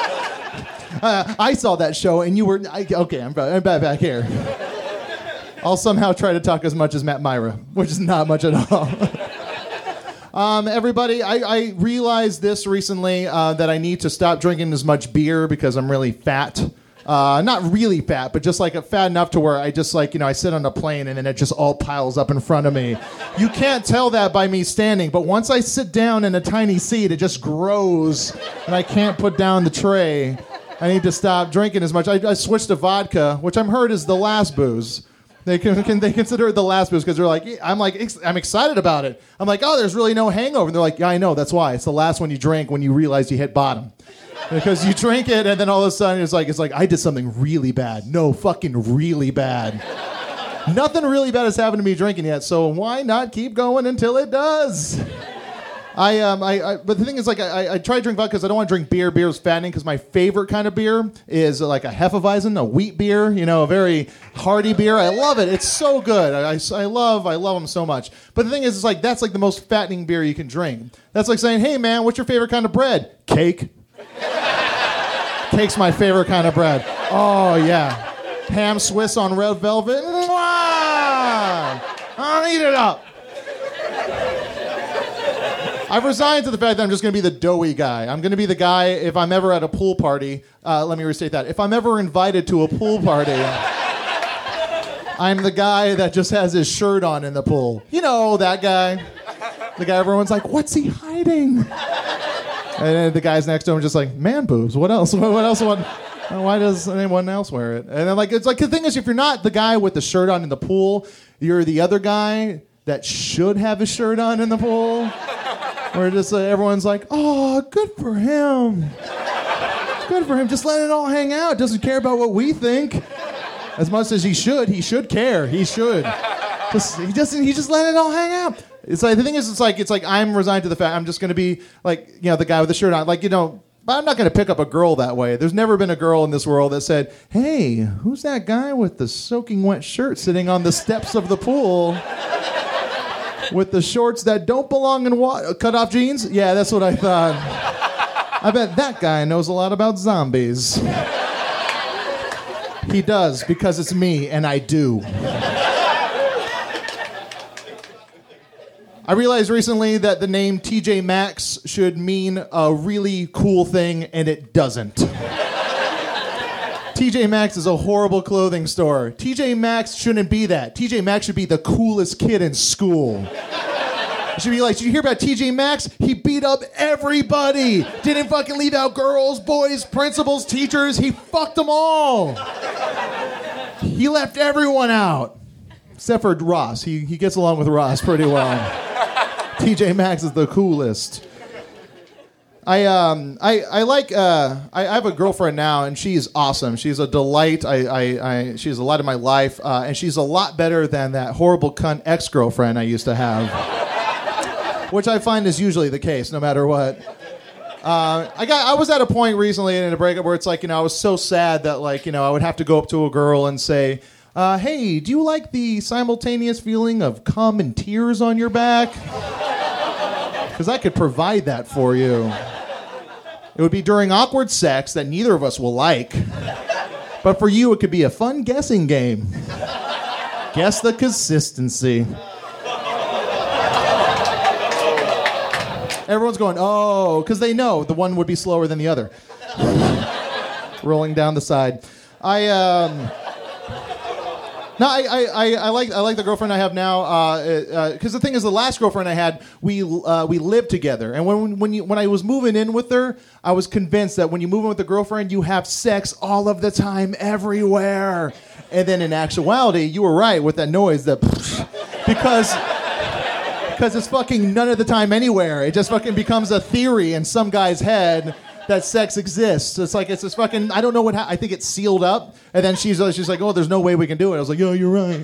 I saw that show and you were... Okay, I'm back here. I'll somehow try to talk as much as Matt Myra, which is not much at all. Everybody, I realized this recently that I need to stop drinking as much beer because I'm really fat. Not really fat, but just like fat enough to where I just I sit on a plane and then it just all piles up in front of me. You can't tell that by me standing, but once I sit down in a tiny seat, it just grows and I can't put down the tray. I need to stop drinking as much. I switched to vodka, which I'm heard is the last booze. They consider it the last booze because they're like, I'm excited about it. I'm like, oh, there's really no hangover. And they're like, yeah, I know, that's why. It's the last one you drink when you realize you hit bottom. Because you drink it and then all of a sudden it's like I did something really bad. No, fucking really bad. Nothing really bad has happened to me drinking yet, so why not keep going until it does? But the thing is, I try to drink vodka because I don't want to drink beer. Beer is fattening because my favorite kind of beer is like a Hefeweizen, a wheat beer, a very hearty beer. I love it. It's so good. I love them so much. But the thing is, it's that's the most fattening beer you can drink. That's like saying, hey, man, what's your favorite kind of bread? Cake. Cake's my favorite kind of bread. Oh, yeah. Ham Swiss on red velvet. Mwah! I'll eat it up. I've resigned to the fact that I'm just going to be the doughy guy. I'm going to be the guy, if I'm ever at a pool party, let me restate that. If I'm ever invited to a pool party, I'm the guy that just has his shirt on in the pool. You know, that guy. The guy everyone's like, what's he hiding? And then the guys next to him are just like, man boobs, what else? What else? Why does anyone else wear it? And then it's like the thing is, if you're not the guy with the shirt on in the pool, you're the other guy that should have his shirt on in the pool. Where just everyone's like, oh, good for him. Good for him. Just let it all hang out. Doesn't care about what we think. As much as he should care. He should. He just let it all hang out. It's like the thing is, it's like I'm resigned to the fact I'm just going to be the guy with the shirt on. But I'm not going to pick up a girl that way. There's never been a girl in this world that said, hey, who's that guy with the soaking wet shirt sitting on the steps of the pool with the shorts that don't belong in cut off jeans? Yeah, that's what I thought. I bet that guy knows a lot about zombies. He does, because it's me, and I do. I realized recently that the name TJ Maxx should mean a really cool thing, and it doesn't. TJ Maxx is a horrible clothing store. TJ Maxx shouldn't be that. TJ Maxx should be the coolest kid in school. It should be like, did you hear about TJ Maxx? He beat up everybody. Didn't fucking leave out girls, boys, principals, teachers. He fucked them all. He left everyone out. Except for Ross. He gets along with Ross pretty well. TJ Maxx is the coolest. I have a girlfriend now, and she's awesome. She's a delight. She's a lot of my life, and she's a lot better than that horrible cunt ex-girlfriend I used to have, which I find is usually the case, no matter what. I was at a point recently in a breakup where it's like, I was so sad that I would have to go up to a girl and say, hey, do you like the simultaneous feeling of cum and tears on your back? Because I could provide that for you. It would be during awkward sex that neither of us will like. But for you, it could be a fun guessing game. Guess the consistency. Everyone's going, oh, because they know the one would be slower than the other. Rolling down the side. I like the girlfriend I have now because the thing is, the last girlfriend I had, we lived together, and when I was moving in with her, I was convinced that when you move in with a girlfriend, you have sex all of the time, everywhere, and then in actuality, you were right with that noise that because it's fucking none of the time anywhere. It just fucking becomes a theory in some guy's head that sex exists. It's like, it's this fucking, I don't know what I think it's sealed up. And then she's like, oh, there's no way we can do it. I was like, yo, you're right.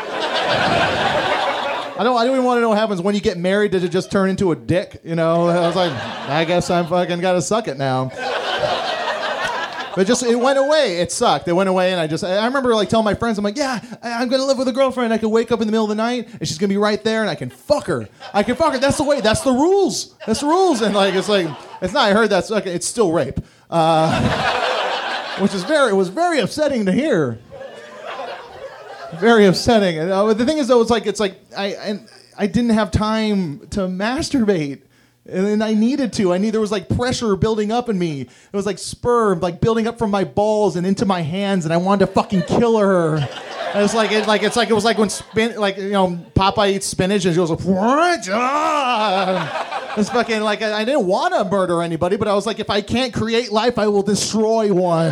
I don't even want to know what happens when you get married. Does it just turn into a dick? I was like, I guess I'm fucking gotta suck it now. But it went away. It sucked. It went away, and I remember telling my friends, I'm like, yeah, I'm gonna live with a girlfriend. I can wake up in the middle of the night, and she's gonna be right there, and I can fuck her. That's the way. That's the rules. That's the rules. And it's not. I heard that's okay. It's still rape, which it was very upsetting to hear. Very upsetting. And the thing is, though, it's like I didn't have time to masturbate. And then I needed to. there was pressure building up in me. It was like sperm, building up from my balls and into my hands, and I wanted to fucking kill her. And it was like when Popeye eats spinach and she goes, what? It's fucking I didn't want to murder anybody, but I was like, if I can't create life, I will destroy one.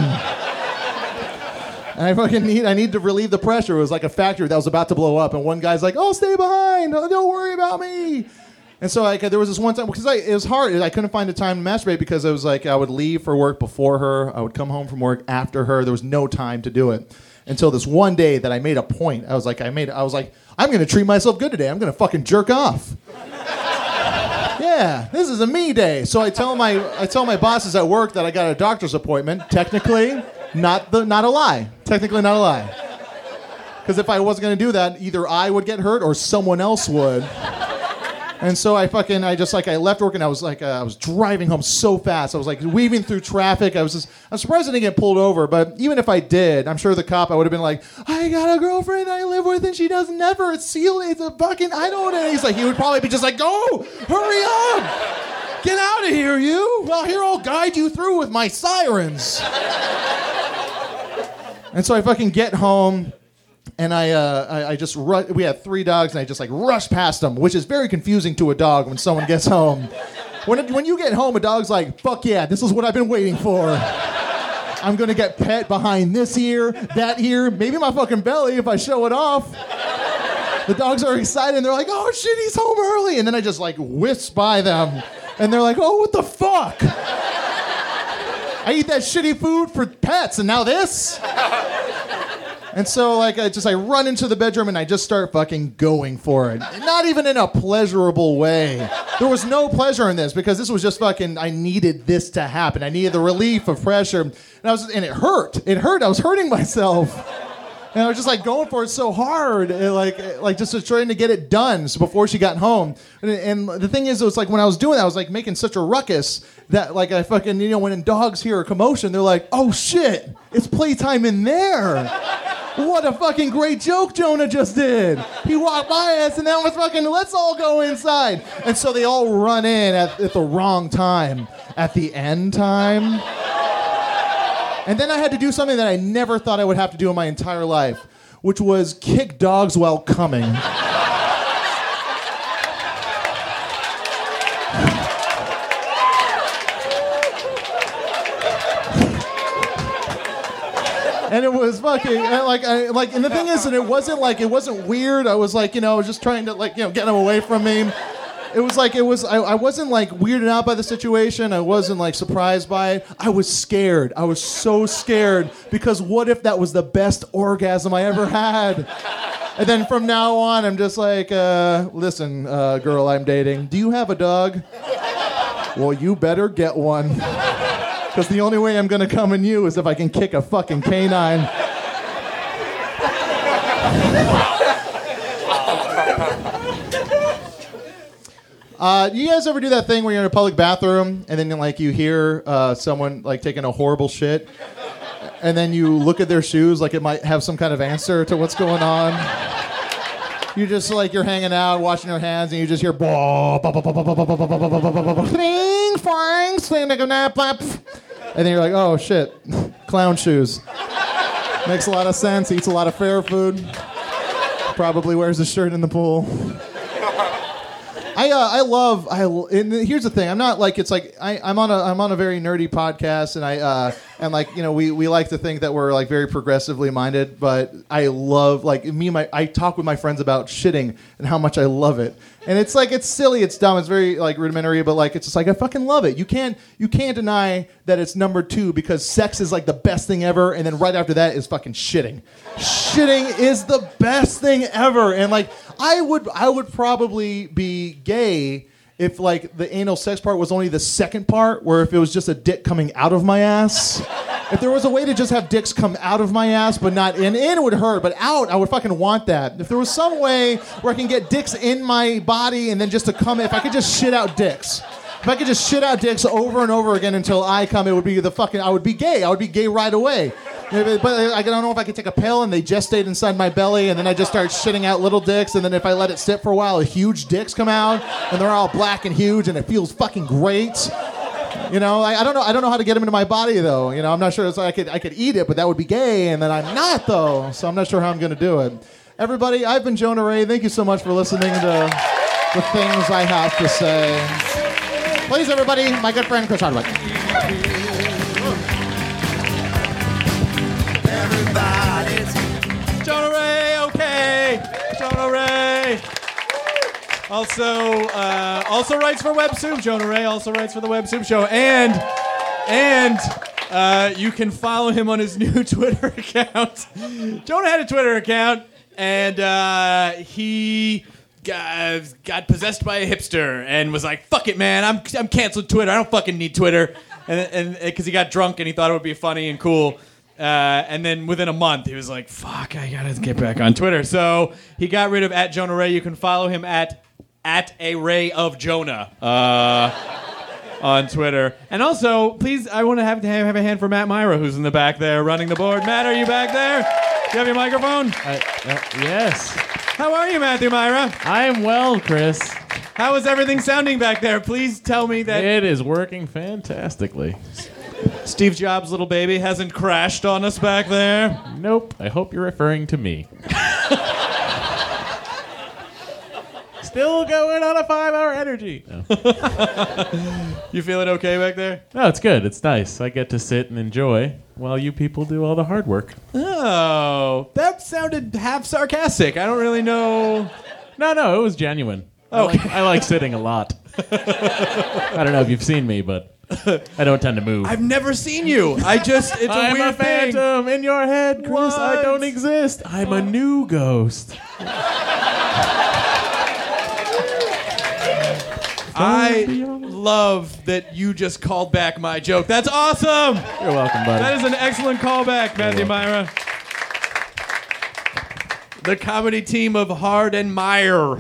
And I need to relieve the pressure. It was like a factory that was about to blow up, and one guy's like, oh, stay behind. Don't worry about me. And so there was this one time, because it was hard. I couldn't find the time to masturbate because it was I would leave for work before her. I would come home from work after her. There was no time to do it. Until this one day that I made a point. I was like, I'm going to treat myself good today. I'm going to fucking jerk off. Yeah, this is a me day. So I tell my bosses at work that I got a doctor's appointment. Technically, not a lie. Technically not a lie. Because if I wasn't going to do that, either I would get hurt or someone else would. And so I left work, and I was driving home so fast. I was weaving through traffic. I'm surprised I didn't get pulled over, but even if I did, I'm sure the cop, I would have been like, I got a girlfriend I live with, and she does never. It's sealed. It's a fucking, I don't know. He would probably be just like, go, hurry up. Get out of here, you. Well, here, I'll guide you through with my sirens. And so I fucking get home. And we had 3 dogs, and I just rushed past them, which is very confusing to a dog when someone gets home. When you get home, a dog's like, fuck yeah, this is what I've been waiting for. I'm going to get pet behind this ear, that ear, maybe my fucking belly if I show it off. The dogs are excited, and they're like, oh shit, he's home early. And then I just whisk by them, and they're like, oh, what the fuck? I eat that shitty food for pets, and now this? And so, like, I run into the bedroom and I just start fucking going for it. Not even in a pleasurable way. There was no pleasure in this because this was just fucking, I needed this to happen. I needed the relief of pressure. And it hurt. It hurt. I was hurting myself. And I was just like going for it so hard, like just trying to get it done before she got home. And the thing is, it was like when I was doing that, I was like making such a ruckus that like I fucking, when dogs hear a commotion, they're like, oh shit, it's playtime in there. What a fucking great joke Jonah just did. He walked by us and that was fucking, let's all go inside. And so they all run in at the wrong time, at the end time. And then I had to do something that I never thought I would have to do in my entire life, which was kick dogs while coming. And it was fucking and the thing is that it wasn't weird. I was like, I was just trying to get him away from me. I wasn't like weirded out by the situation. I wasn't like surprised by it. I was scared. I was so scared because what if that was the best orgasm I ever had? And then from now on, I'm just like, listen, girl I'm dating, do you have a dog? Well, you better get one. Because the only way I'm going to come in you is if I can kick a fucking canine. Do you guys ever do that thing where you're in a public bathroom and then you hear someone taking a horrible shit and then you look at their shoes like it might have some kind of answer to what's going on? You just you're hanging out, washing your hands, and you just hear and then you're like, oh shit, clown shoes. Makes a lot of sense. Eats a lot of fair food. Probably wears a shirt in the pool. And here's the thing. I'm not I'm on a very nerdy podcast, and we like to think that we're very progressively minded, but I love I talk with my friends about shitting and how much I love it. And it's silly, it's dumb, it's very rudimentary, but it's just I fucking love it. You can't deny that it's number 2 because sex is the best thing ever, and then right after that is fucking shitting. Shitting is the best thing ever, and I would probably be gay if the anal sex part was only the second part, where if it was just a dick coming out of my ass. If there was a way to just have dicks come out of my ass, but not in it would hurt, but out, I would fucking want that. If there was some way where I can get dicks in my body and then just to come, if I could just shit out dicks. If I could just shit out dicks over and over again until I come, it would be I would be gay. I would be gay right away. But I don't know if I could take a pill and they gestate inside my belly and then I just start shitting out little dicks, and then if I let it sit for a while, huge dicks come out and they're all black and huge and it feels fucking great. I don't know how to get them into my body though. I'm not sure. I could eat it, but that would be gay, and then I'm not though. So I'm not sure how I'm going to do it. Everybody, I've been Jonah Ray. Thank you so much for listening to the things I have to say. Please, everybody, my good friend Chris Hardwick. Jonah Ray, okay. Jonah Ray. Also writes for Web Soup. Jonah Ray also writes for the Web Soup Show. And you can follow him on his new Twitter account. Jonah had a Twitter account, and he got possessed by a hipster and was like, fuck it, man, I'm canceled Twitter. I don't fucking need Twitter. And because he got drunk and he thought it would be funny and cool. And then within a month, he was like, fuck, I gotta get back on Twitter. So he got rid of @JonahRay. You can follow him at a Ray of Jonah on Twitter. And also, please, I want to have a hand for Matt Myra, who's in the back there running the board. Matt, are you back there? Do you have your microphone? Yes. How are you, Matthew Myra? I am well, Chris. How is everything sounding back there? Please tell me that It is working fantastically. Steve Jobs' little baby hasn't crashed on us back there. Nope. I hope you're referring to me. Still going on a 5-hour energy. No. You feeling okay back there? No, it's good. It's nice. I get to sit and enjoy while you people do all the hard work. Oh, that sounded half sarcastic. I don't really know. No, it was genuine. Okay. I like sitting a lot. I don't know if you've seen me, but I don't tend to move. I've never seen you. It's a I'm weird a phantom in your head, Chris. What? I don't exist. I'm a new ghost. I love that you just called back my joke. That's awesome. You're welcome, buddy. That is an excellent callback, Matthew Myra. The comedy team of Hard and Meyer.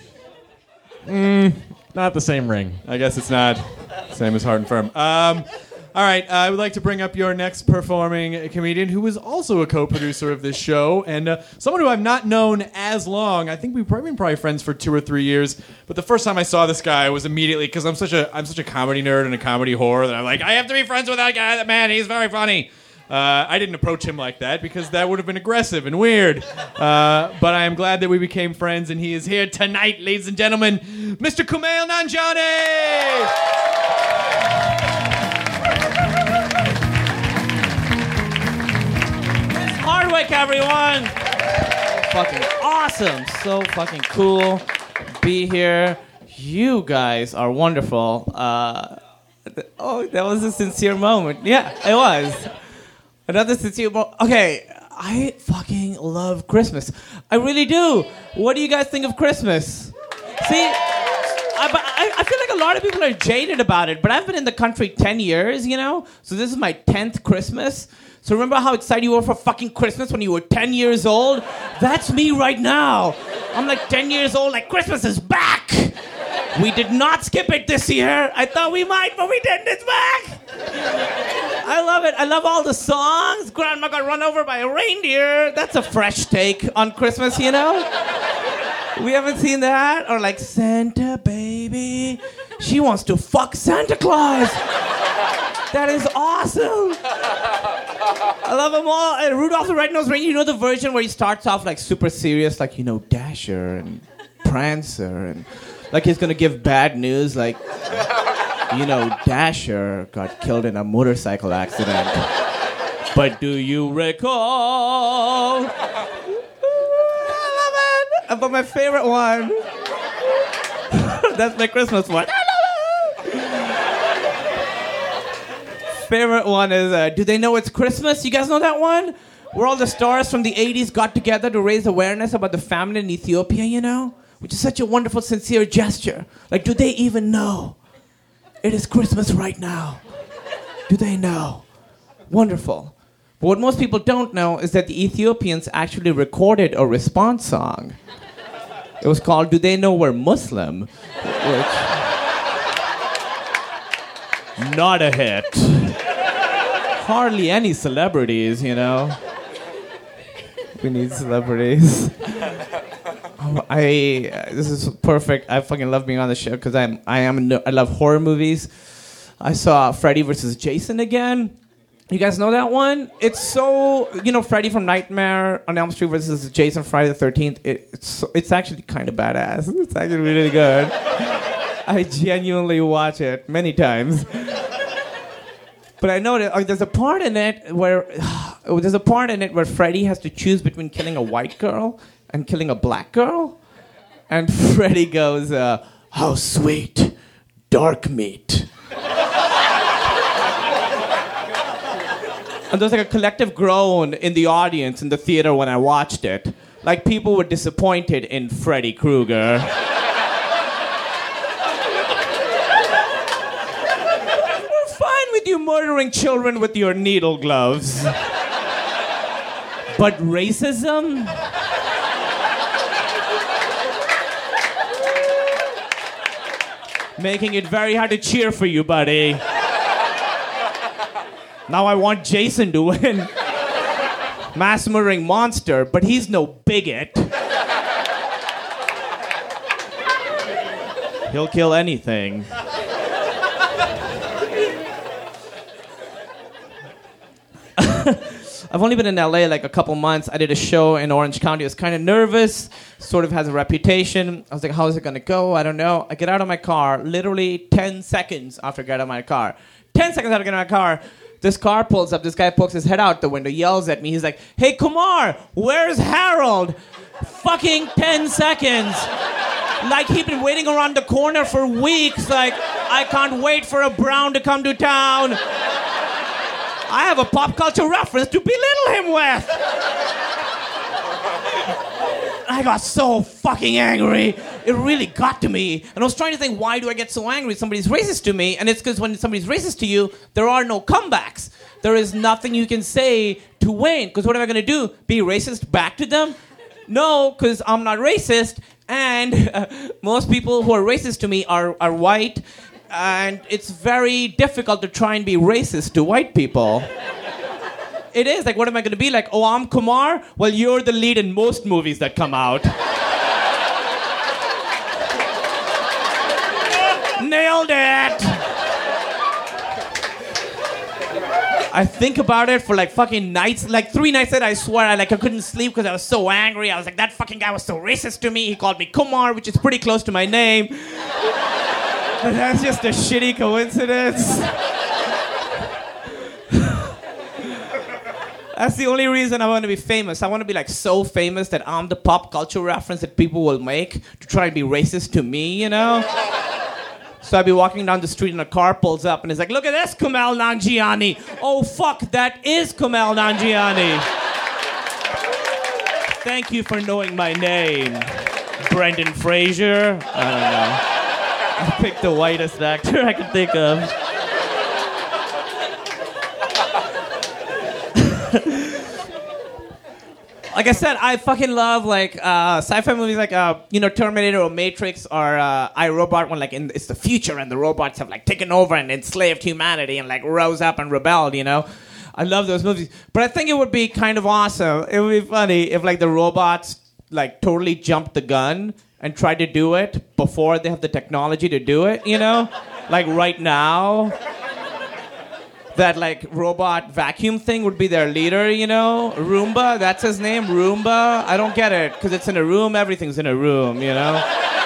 Not the same ring. I guess it's not. Same as Hard and Firm. All right, I would like to bring up your next performing comedian who is also a co-producer of this show and someone who I've not known as long. I think we've been probably friends for 2 or 3 years. But the first time I saw this guy was immediately, because I'm such a comedy nerd and a comedy whore that I'm like, I have to be friends with that guy. That man, he's very funny. I didn't approach him like that because that would have been aggressive and weird. But I am glad that we became friends, and he is here tonight, ladies and gentlemen, Mr. Kumail Nanjiani! Hardwick, everyone! Fucking awesome. So fucking cool. Be here. You guys are wonderful. That was a sincere moment. Yeah, it was. Another sincere moment. Okay, I fucking love Christmas. I really do. What do you guys think of Christmas? See, I feel like a lot of people are jaded about it, but I've been in the country 10 years, you know? So this is my 10th Christmas. So remember how excited you were for fucking Christmas when you were 10 years old? That's me right now. I'm like 10 years old, like Christmas is back. We did not skip it this year. I thought we might, but we didn't. It's back. I love it. I love all the songs. Grandma got run over by a reindeer. That's a fresh take on Christmas, you know? We haven't seen that. Or like Santa baby. She wants to fuck Santa Claus. That is awesome. I love them all. And Rudolph the Red-Nosed Reindeer, you know the version where he starts off like super serious, like, you know, Dasher and Prancer, and like he's gonna give bad news, like, you know, Dasher got killed in a motorcycle accident. But do you recall? I love it. But my favorite one, that's my Christmas one. Favorite one is, do they know it's Christmas? You guys know that one? Where all the stars from the 80s got together to raise awareness about the famine in Ethiopia, you know? Which is such a wonderful, sincere gesture. Like, do they even know? It is Christmas right now. Do they know? Wonderful. But what most people don't know is that the Ethiopians actually recorded a response song. It was called Do They Know We're Muslim? Which... not a hit. Hardly any celebrities, you know. We need celebrities. This is perfect. I fucking love being on the show because I love horror movies. I saw Freddy vs. Jason again. You guys know that one? It's so, you know, Freddy from Nightmare on Elm Street versus Jason Friday the 13th. It's actually kind of badass. It's actually really good. I genuinely watch it many times. But I know that there's a part in it where Freddy has to choose between killing a white girl and killing a black girl. And Freddy goes, how sweet, dark meat. And there's like a collective groan in the audience in the theater when I watched it. Like people were disappointed in Freddy Krueger. We're fine with you murdering children with your needle gloves. But racism? Making it very hard to cheer for you, buddy. Now I want Jason to win. Mass murdering monster, but he's no bigot. He'll kill anything. I've only been in LA like a couple months. I did a show in Orange County. I was kind of nervous, sort of has a reputation. I was like, how is it going to go? I don't know. I get out of my car, literally 10 seconds after I get out of my car. 10 seconds after I get out of my car, this car pulls up. This guy pokes his head out the window, yells at me. He's like, hey, Kumar, where's Harold? Fucking 10 seconds. Like he'd been waiting around the corner for weeks. Like, I can't wait for a brown to come to town. I have a pop culture reference to belittle him with. I got so fucking angry. It really got to me. And I was trying to think, why do I get so angry? Somebody's racist to me. And it's because when somebody's racist to you, there are no comebacks. There is nothing you can say to win. Because what am I going to do? Be racist back to them? No, because I'm not racist. And most people who are racist to me are white. And it's very difficult to try and be racist to white people. It is. Like, what am I going to be like? Oh, I'm Kumar? Well, you're the lead in most movies that come out. Nailed it! I think about it for like fucking nights. Like 3 nights that I swear I couldn't sleep because I was so angry. I was like, that fucking guy was so racist to me. He called me Kumar, which is pretty close to my name. But that's just a shitty coincidence. That's the only reason I want to be famous. I want to be like so famous that I'm the pop culture reference that people will make to try and be racist to me, you know? So I'd be walking down the street and a car pulls up and it's like, look at this, Kumail Nanjiani. Oh, fuck, that is Kumail Nanjiani. Thank you for knowing my name. Brendan Fraser? I don't know. I picked the whitest actor I could think of. Like I said, I fucking love like sci-fi movies like Terminator or Matrix or iRobot when like it's the future and the robots have like taken over and enslaved humanity and like rose up and rebelled, you know? I love those movies. But I think it would be kind of awesome. It would be funny if like the robots like totally jumped the gun and tried to do it before they have the technology to do it, you know? Like right now. That like robot vacuum thing would be their leader, you know? Roomba, that's his name, Roomba. I don't get it, because it's in a room, everything's in a room, you know?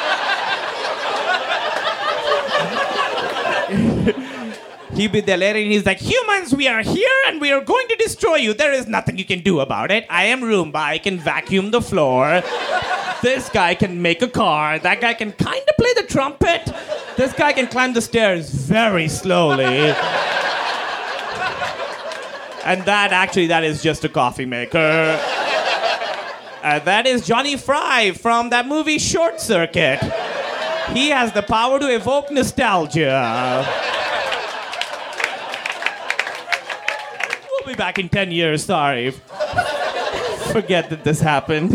He'd be there later and he's like, humans, we are here and we are going to destroy you. There is nothing you can do about it. I am Roomba, I can vacuum the floor. This guy can make a car. That guy can kind of play the trumpet. This guy can climb the stairs very slowly. And that is just a coffee maker. That is Johnny Fry from that movie Short Circuit. He has the power to evoke nostalgia. We'll be back in 10 years, sorry. Forget that this happened.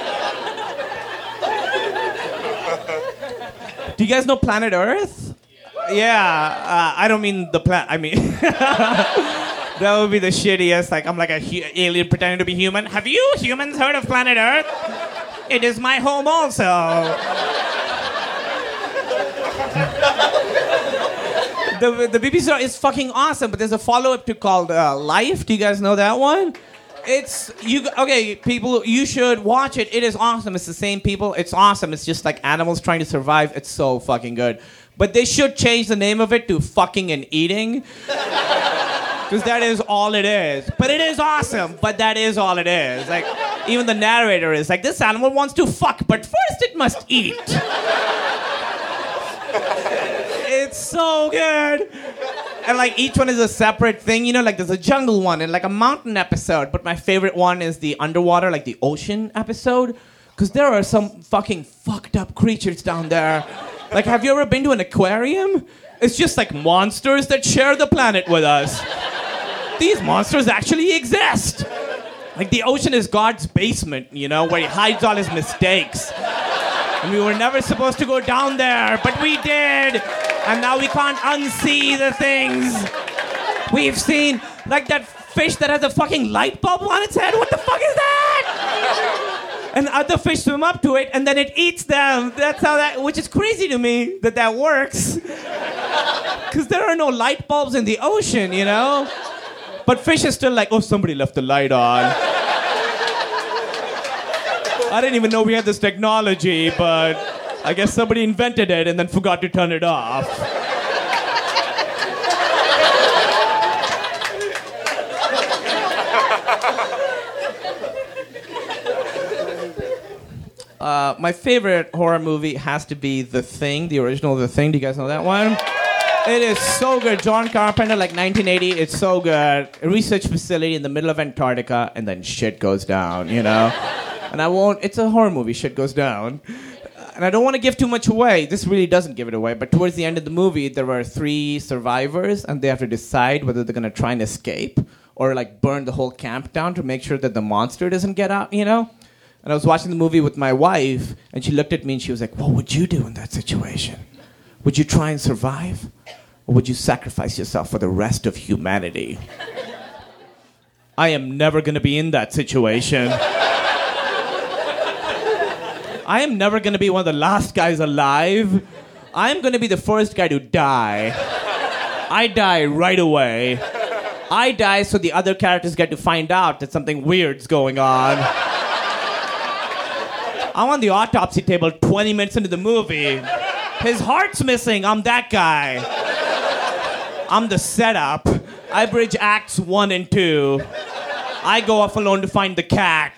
Do you guys know Planet Earth? Yeah, I don't mean the planet, I mean... That would be the shittiest. Like, I'm like a alien pretending to be human. Have you humans heard of Planet Earth? It is my home also. The BBC is fucking awesome, but there's a follow-up to called Life. Do you guys know that one? People, you should watch it. It is awesome. It's the same people. It's awesome. It's just like animals trying to survive. It's so fucking good. But they should change the name of it to Fucking and Eating. Because that is all it is. But it is awesome. But that is all it is. Like, even the narrator is like, this animal wants to fuck, but first it must eat. It's so good. And like each one is a separate thing, you know, like there's a jungle one and like a mountain episode. But my favorite one is the underwater, like the ocean episode. Because there are some fucking fucked up creatures down there. Like, have you ever been to an aquarium? It's just like monsters that share the planet with us. These monsters actually exist. Like the ocean is God's basement, you know, where he hides all his mistakes. And we were never supposed to go down there, but we did. And now we can't unsee the things we've seen. Like that fish that has a fucking light bulb on its head. What the fuck is that? And other fish swim up to it, and then it eats them. That's how that, which is crazy to me that works. Because there are no light bulbs in the ocean, you know? But fish is still like, oh, somebody left the light on. I didn't even know we had this technology, but I guess somebody invented it and then forgot to turn it off. My favorite horror movie has to be The Thing, the original The Thing. Do you guys know that one? It is so good. John Carpenter, like 1980. It's so good. A research facility in the middle of Antarctica, and then shit goes down, you know? And I won't... It's a horror movie. Shit goes down. And I don't want to give too much away. This really doesn't give it away. But towards the end of the movie, there were 3 survivors, and they have to decide whether they're going to try and escape or, like, burn the whole camp down to make sure that the monster doesn't get out, you know? And I was watching the movie with my wife, and she looked at me and she was like, what would you do in that situation? Would you try and survive? Or would you sacrifice yourself for the rest of humanity? I am never going to be in that situation. I am never going to be one of the last guys alive. I am going to be the first guy to die. I die right away. I die so the other characters get to find out that something weird's going on. I'm on the autopsy table 20 minutes into the movie. His heart's missing. I'm that guy. I'm the setup. I bridge acts 1 and 2. I go off alone to find the cat.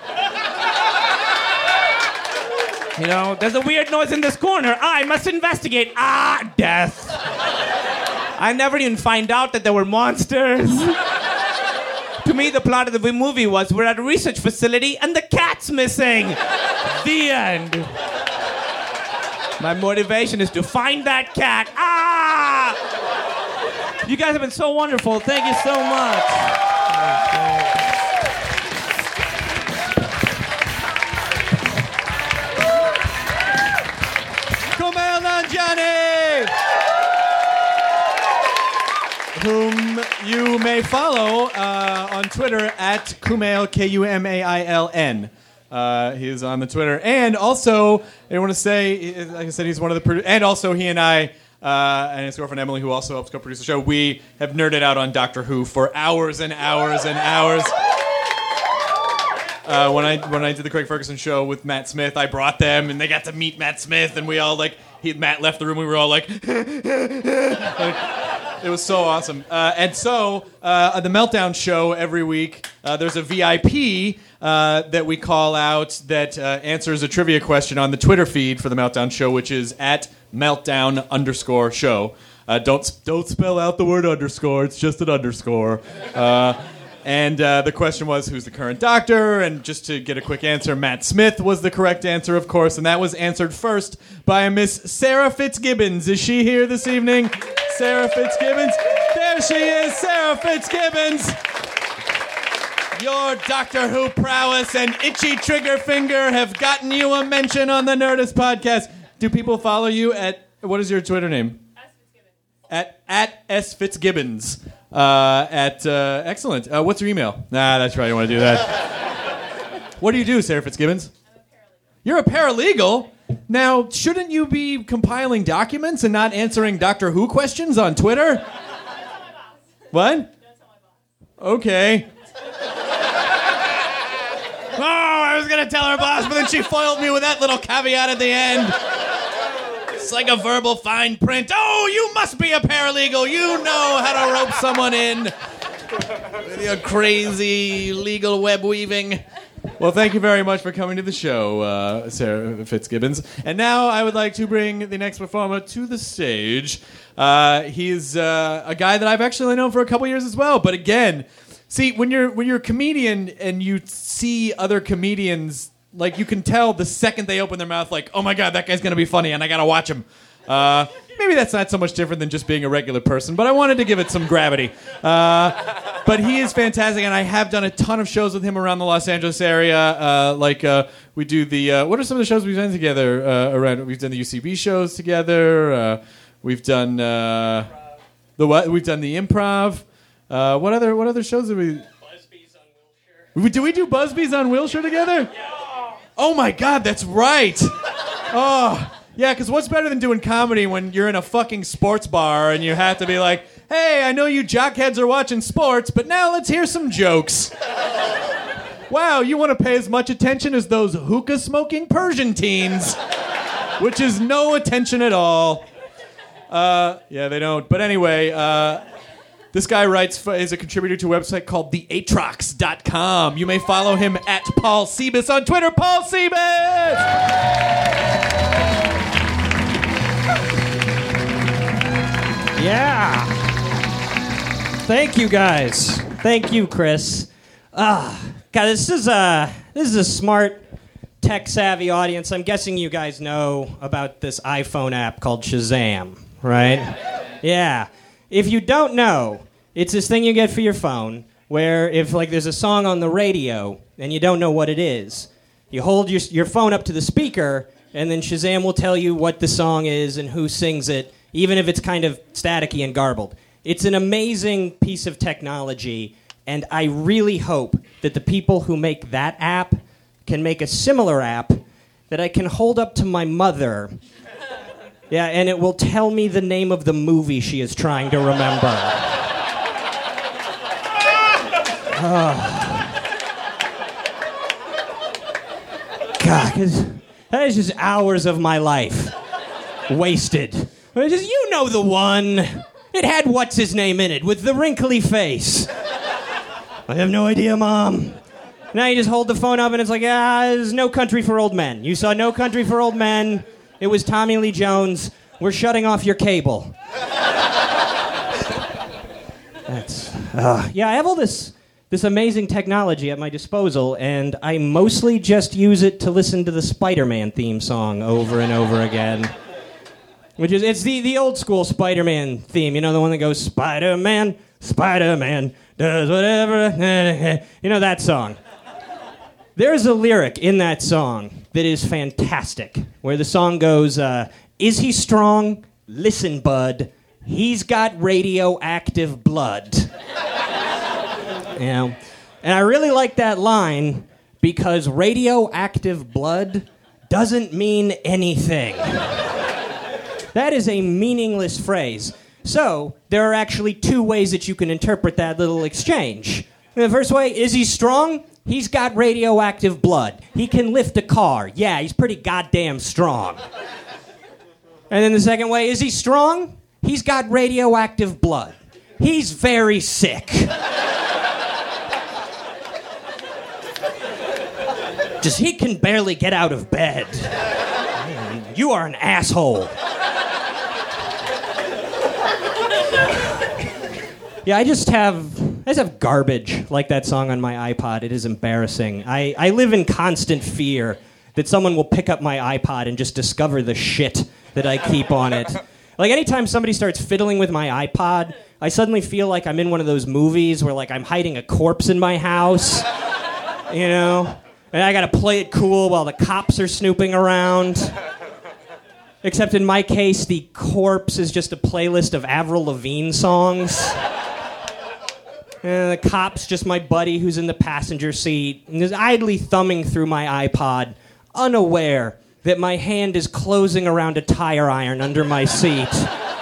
You know, there's a weird noise in this corner. I must investigate. Death. I never even find out that there were monsters. To me, the plot of the movie was we're at a research facility and the cat's missing. The end. My motivation is to find that cat. You guys have been so wonderful. Thank you so much. Kumail Nanjiani, whom you may follow on Twitter at Kumail, Kumailn. He is on the Twitter. And also, I want to say, like I said, he's one of the producers. And also, he and I, and his girlfriend Emily, who also helps co-produce the show, we have nerded out on Doctor Who for hours and hours and hours. When I did the Craig Ferguson show with Matt Smith, I brought them, and they got to meet Matt Smith, and we all, like, Matt left the room, we were all like, it was so awesome. And so, the Meltdown show every week, there's a VIP that we call out that answers a trivia question on the Twitter feed for the Meltdown show, which is at Meltdown_show. Don't spell out the word underscore, it's just an underscore. And the question was, who's the current doctor? And just to get a quick answer, Matt Smith was the correct answer, of course, and that was answered first by Miss Sarah Fitzgibbons. Is she here this evening? Sarah Fitzgibbons? There she is, Sarah Fitzgibbons! Your Doctor Who prowess and itchy trigger finger have gotten you a mention on the Nerdist podcast. Do people follow you at, what is your Twitter name? At S. Fitzgibbons. Excellent. What's your email? Nah, that's right. I don't want to do that. What do you do, Sarah Fitzgibbons? You're a paralegal? Now, shouldn't you be compiling documents and not answering Doctor Who questions on Twitter? What? Okay. Oh, I was going to tell her boss, but then she foiled me with that little caveat at the end. It's like a verbal fine print. Oh, you must be a paralegal. You know how to rope someone in with your crazy legal web weaving. Well, thank you very much for coming to the show, Sarah Fitzgibbons. And now I would like to bring the next performer to the stage. He's a guy that I've actually known for a couple years as well. But again, see, when you're a comedian and you see other comedians, like, you can tell the second they open their mouth, like, oh my God, that guy's going to be funny and I got to watch him. Maybe that's not so much different than just being a regular person, but I wanted to give it some gravity. But he is fantastic, and I have done a ton of shows with him around the Los Angeles area. We do the, what are some of the shows we've done together around? We've done the UCB shows together. We've done the what? We've done the Improv. What other shows did we? Busby's on Wilshire. Do we do Busby's on Wilshire together? Yeah. Oh my God, that's right. Oh. Yeah, because what's better than doing comedy when you're in a fucking sports bar and you have to be like, hey, I know you jockheads are watching sports, but now let's hear some jokes. Wow, you want to pay as much attention as those hookah-smoking Persian teens, which is no attention at all. Yeah, they don't. But anyway, This guy is a contributor to a website called theatrox.com. You may follow him at Paul Sebas on Twitter. Paul Sebas! Yeah. Thank you, guys. Thank you, Chris. God, this is a smart, tech-savvy audience. I'm guessing you guys know about this iPhone app called Shazam, right? Yeah. If you don't know, it's this thing you get for your phone where if there's a song on the radio and you don't know what it is, you hold your phone up to the speaker and then Shazam will tell you what the song is and who sings it, even if it's kind of staticky and garbled. It's an amazing piece of technology, and I really hope that the people who make that app can make a similar app that I can hold up to my mother. Yeah, and it will tell me the name of the movie she is trying to remember. God, 'cause that is just hours of my life wasted. You know the one. It had what's-his-name in it with the wrinkly face. I have no idea, Mom. Now you just hold the phone up and it's like, there's No Country for Old Men. You saw No Country for Old Men. It was Tommy Lee Jones. We're shutting off your cable. I have all this amazing technology at my disposal, and I mostly just use it to listen to the Spider-Man theme song over and over again. It's the old school Spider-Man theme, you know, the one that goes, Spider-Man, Spider-Man, does whatever, you know that song. There's a lyric in that song that is fantastic, where the song goes, is he strong? Listen, bud, he's got radioactive blood. You know? And I really like that line because radioactive blood doesn't mean anything. That is a meaningless phrase. So, there are actually two ways that you can interpret that little exchange. And the first way, is he strong? He's got radioactive blood. He can lift a car. Yeah, he's pretty goddamn strong. And then the second way, is he strong? He's got radioactive blood. He's very sick. Just he can barely get out of bed. You are an asshole. Yeah, I just have garbage like that song on my iPod. It is embarrassing. I live in constant fear that someone will pick up my iPod and just discover the shit that I keep on it. Like, anytime somebody starts fiddling with my iPod, I suddenly feel like I'm in one of those movies where, I'm hiding a corpse in my house, you know? And I gotta play it cool while the cops are snooping around. Except in my case, the corpse is just a playlist of Avril Lavigne songs. And the cop's just my buddy who's in the passenger seat and is idly thumbing through my iPod, unaware that my hand is closing around a tire iron under my seat.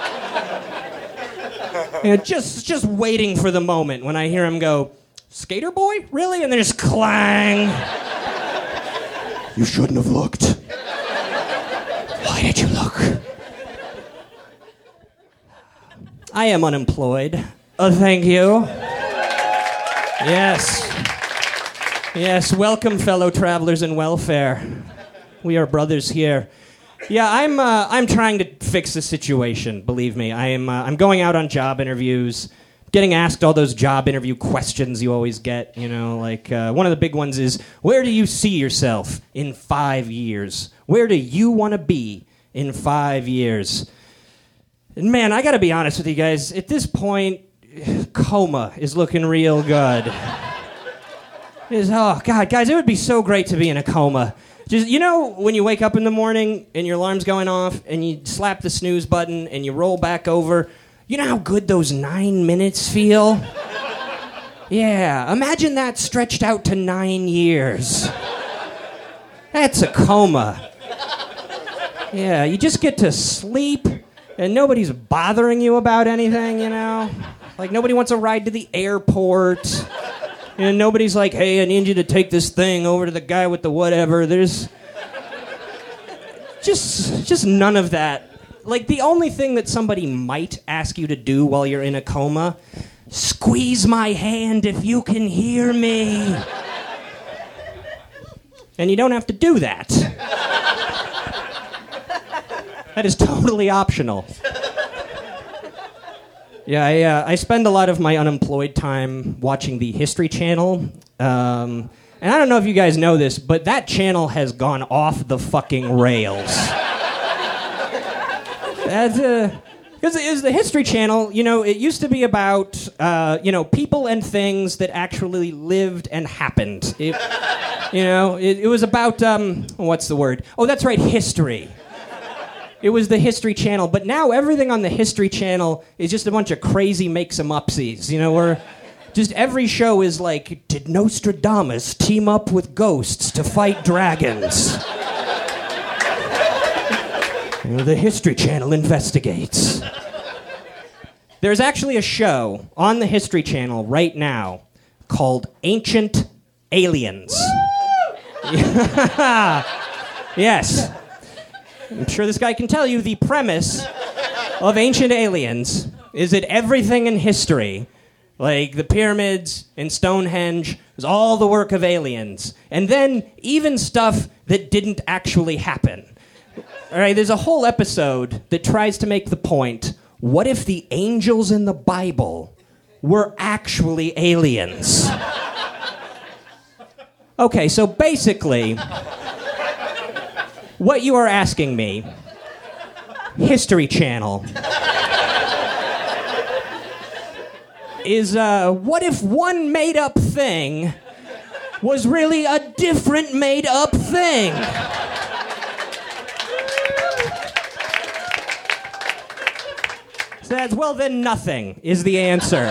And just waiting for the moment when I hear him go, Skater boy? Really? And then just clang. You shouldn't have looked. Why did you look? I am unemployed. Thank you. Yes, welcome, fellow travelers in welfare. We are brothers here. Yeah, I'm trying to fix the situation, believe me. I'm going out on job interviews, getting asked all those job interview questions you always get, you know, one of the big ones is, where do you see yourself in 5 years? Where do you want to be in 5 years? And man, I gotta be honest with you guys, at this point, coma is looking real good. Oh, God, guys, it would be so great to be in a coma. Just, you know, when you wake up in the morning and your alarm's going off and you slap the snooze button and you roll back over, you know how good those 9 minutes feel? Yeah, imagine that stretched out to 9 years. That's a coma. Yeah, you just get to sleep and nobody's bothering you about anything, you know? Like, nobody wants a ride to the airport. And nobody's like, hey, I need you to take this thing over to the guy with the whatever. There's just none of that. Like, the only thing that somebody might ask you to do while you're in a coma Squeeze my hand if you can hear me. And you don't have to do that. That is totally optional. Yeah, I spend a lot of my unemployed time watching the History Channel. And I don't know if you guys know this, but that channel has gone off the fucking rails. Because it is the History Channel, it used to be about, people and things that actually lived and happened. It was about, what's the word? Oh, that's right, history. It was the History Channel, but now everything on the History Channel is just a bunch of crazy make-some-upsies, where just every show is like, did Nostradamus team up with ghosts to fight dragons? The History Channel investigates. There's actually a show on the History Channel right now called Ancient Aliens. Yes. I'm sure this guy can tell you the premise of Ancient Aliens is that everything in history, like the pyramids and Stonehenge, was all the work of aliens. And then even stuff that didn't actually happen. All right, there's a whole episode that tries to make the point, what if the angels in the Bible were actually aliens? Okay, so basically, what you are asking me, History Channel, is what if one made-up thing was really a different made-up thing? Says, well, then nothing is the answer.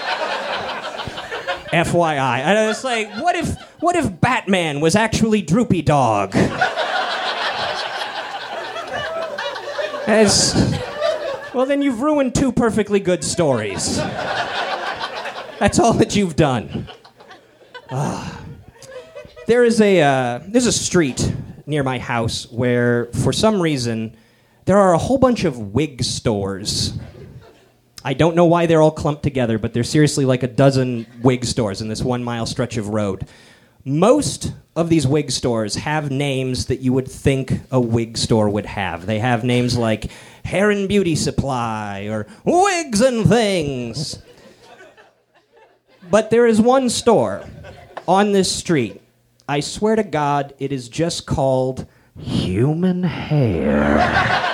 FYI. And it's like, what if Batman was actually Droopy Dog? Well, then you've ruined two perfectly good stories. That's all that you've done. There's a street near my house where, for some reason, there are a whole bunch of wig stores. I don't know why they're all clumped together, but there's seriously like a dozen wig stores in this 1 mile stretch of road. Most of these wig stores have names that you would think a wig store would have. They have names like Hair and Beauty Supply or Wigs and Things. But there is one store on this street. I swear to God, it is just called Human Hair.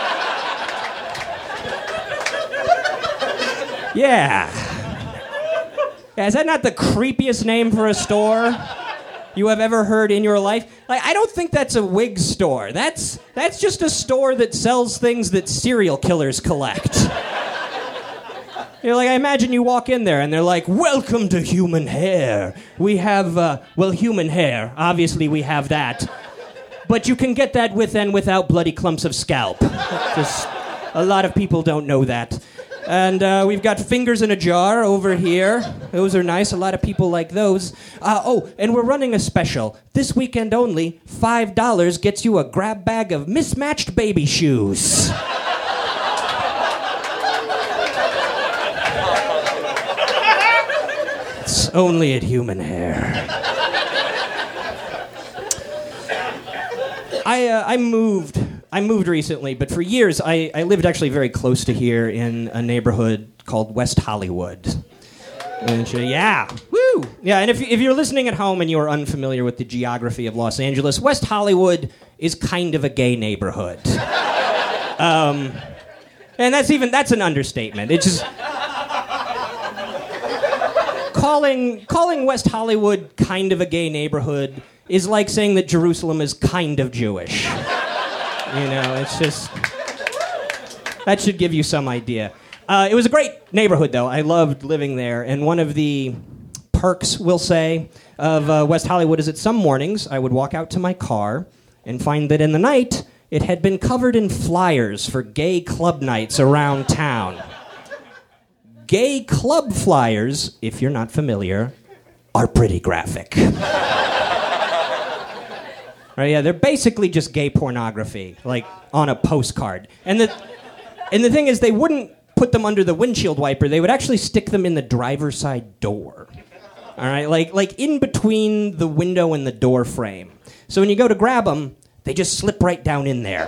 Yeah. Is that not the creepiest name for a store you have ever heard in your life? Like, I don't think that's a wig store. That's just a store that sells things that serial killers collect. I imagine you walk in there and they're like, welcome to Human Hair. We have, human hair. Obviously we have that. But you can get that with and without bloody clumps of scalp. Just, a lot of people don't know that. And we've got fingers in a jar over here. Those are nice. A lot of people like those. And we're running a special. This weekend only, $5 gets you a grab bag of mismatched baby shoes. It's only at Human Hair. I moved recently, but for years I lived actually very close to here in a neighborhood called West Hollywood. And if you're listening at home and you are unfamiliar with the geography of Los Angeles, West Hollywood is kind of a gay neighborhood. And that's an understatement. It's just calling West Hollywood kind of a gay neighborhood is like saying that Jerusalem is kind of Jewish. It's just... That should give you some idea. It was a great neighborhood, though. I loved living there. And one of the perks, we'll say, of West Hollywood is that some mornings I would walk out to my car and find that in the night it had been covered in flyers for gay club nights around town. Gay club flyers, if you're not familiar, are pretty graphic. Right, yeah, they're basically just gay pornography, like on a postcard. And the thing is, they wouldn't put them under the windshield wiper. They would actually stick them in the driver's side door. All right, like in between the window and the door frame. So when you go to grab them, they just slip right down in there.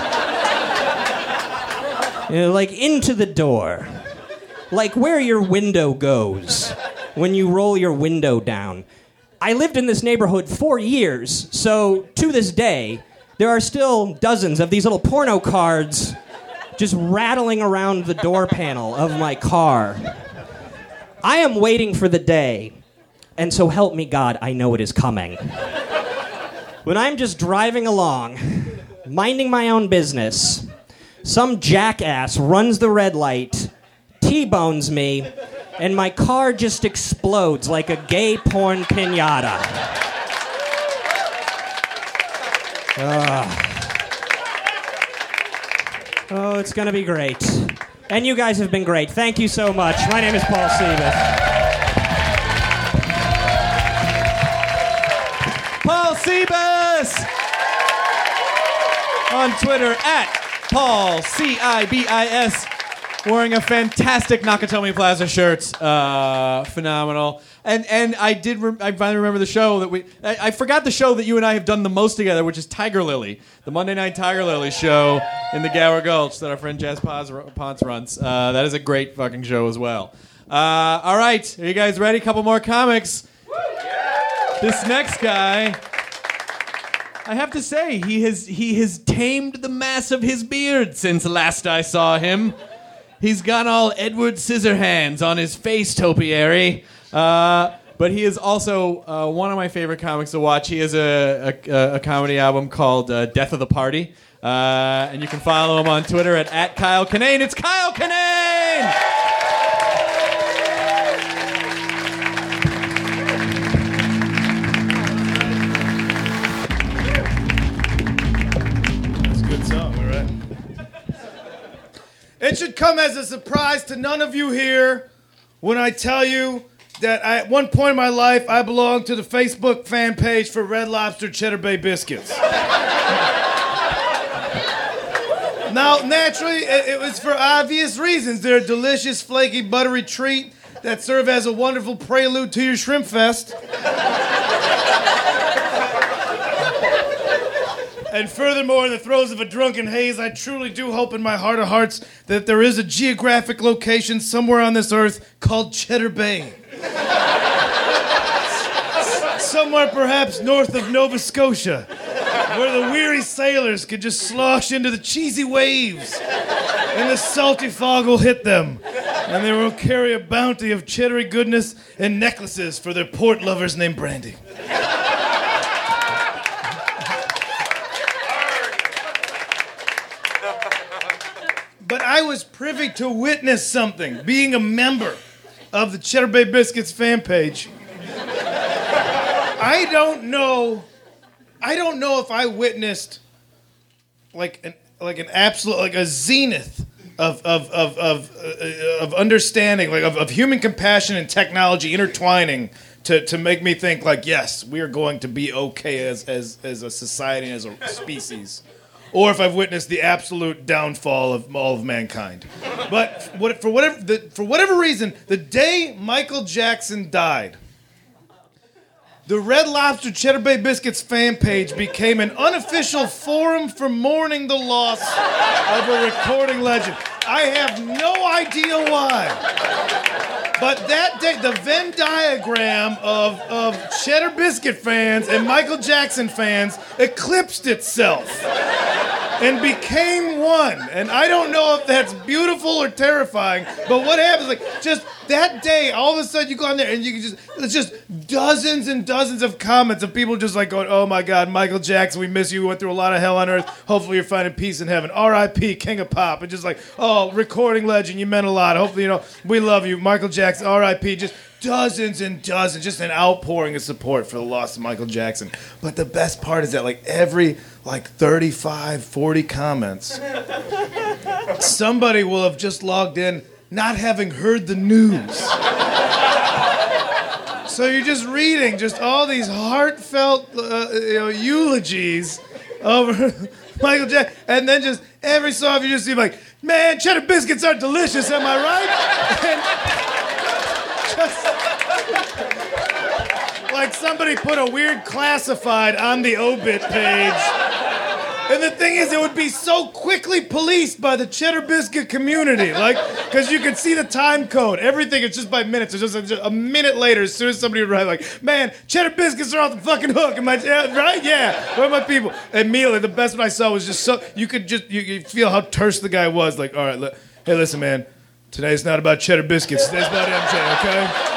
Like into the door. Like where your window goes when you roll your window down. I lived in this neighborhood 4 years, so to this day, there are still dozens of these little porno cards just rattling around the door panel of my car. I am waiting for the day, and so help me God, I know it is coming. When I'm just driving along, minding my own business, some jackass runs the red light, T-bones me, and my car just explodes like a gay porn piñata. Oh, it's gonna be great. And you guys have been great. Thank you so much. My name is Paul Siebes. Paul Siebes! On Twitter at Paul Cibis. Wearing a fantastic Nakatomi Plaza shirt, phenomenal. And I finally remember the show that I forgot the show that you and I have done the most together, which is Tiger Lily, the Monday Night Tiger Lily show in the Gower Gulch that our friend Jazz Ponce runs. That is a great fucking show as well. All right, are you guys ready? Couple more comics. This next guy, I have to say, he has tamed the mass of his beard since last I saw him. He's got all Edward Scissorhands on his face topiary. But he is also one of my favorite comics to watch. He has a comedy album called Death of the Party. And you can follow him on Twitter at Kyle Kinane. It's Kyle Kinane! That's a good song, all right? It should come as a surprise to none of you here when I tell you that at one point in my life, I belonged to the Facebook fan page for Red Lobster Cheddar Bay Biscuits. Now, naturally, it was for obvious reasons. They're a delicious, flaky, buttery treat that serve as a wonderful prelude to your shrimp fest. And furthermore, in the throes of a drunken haze, I truly do hope in my heart of hearts that there is a geographic location somewhere on this earth called Cheddar Bay. Somewhere perhaps north of Nova Scotia, where the weary sailors could just slosh into the cheesy waves, and the salty fog will hit them, and they will carry a bounty of cheddary goodness and necklaces for their port lovers named Brandy. But I was privy to witness something, being a member of the Cheddar Bay Biscuits fan page. I don't know if I witnessed like an absolute, like a zenith of understanding, like of human compassion and technology intertwining to make me think like, yes, we are going to be okay as a society and as a species. Or if I've witnessed the absolute downfall of all of mankind. But for whatever reason, the day Michael Jackson died, the Red Lobster Cheddar Bay Biscuits fan page became an unofficial forum for mourning the loss of a recording legend. I have no idea why. But that day, the Venn diagram of Cheddar Biscuit fans and Michael Jackson fans eclipsed itself and became one. And I don't know if that's beautiful or terrifying, but what happens, like, just that day, all of a sudden you go on there and you can just, it's just dozens and dozens of comments of people just like going, oh my God, Michael Jackson, we miss you, we went through a lot of hell on earth, hopefully you're finding peace in heaven. R.I.P. King of Pop. And just like, oh, recording legend, you meant a lot, hopefully, we love you, Michael Jackson, R.I.P. Just dozens and dozens, just an outpouring of support for the loss of Michael Jackson. But the best part is that like every 35, 40 comments, somebody will have just logged in not having heard the news. So you're just reading just all these heartfelt eulogies over Michael Jackson. And then just every so often you just see like, man, cheddar biscuits are delicious, am I right? And just like somebody put a weird classified on the obit page. And the thing is, it would be so quickly policed by the cheddar biscuit community, like, because you can see the time code. Everything is just by minutes. It's just a minute later, as soon as somebody would write, like, man, cheddar biscuits are off the fucking hook. Am I right? Yeah. Where are my people? Immediately, the best one I saw was just so you could just you feel how terse the guy was. Like, all right, hey, listen, man, today's not about cheddar biscuits. Today's about MJ, okay?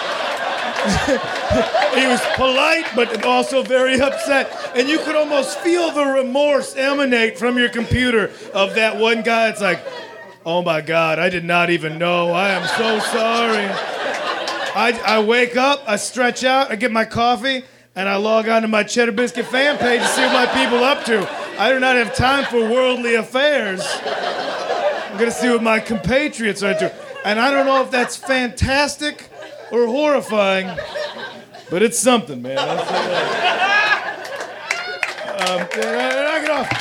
He was polite, but also very upset. And you could almost feel the remorse emanate from your computer of that one guy. It's like, oh my God, I did not even know. I am so sorry. I wake up, I stretch out, I get my coffee, and I log on to my Cheddar Biscuit fan page to see what my people are up to. I do not have time for worldly affairs. I'm going to see what my compatriots are into. And I don't know if that's fantastic or horrifying, but it's something, man. Knock it off.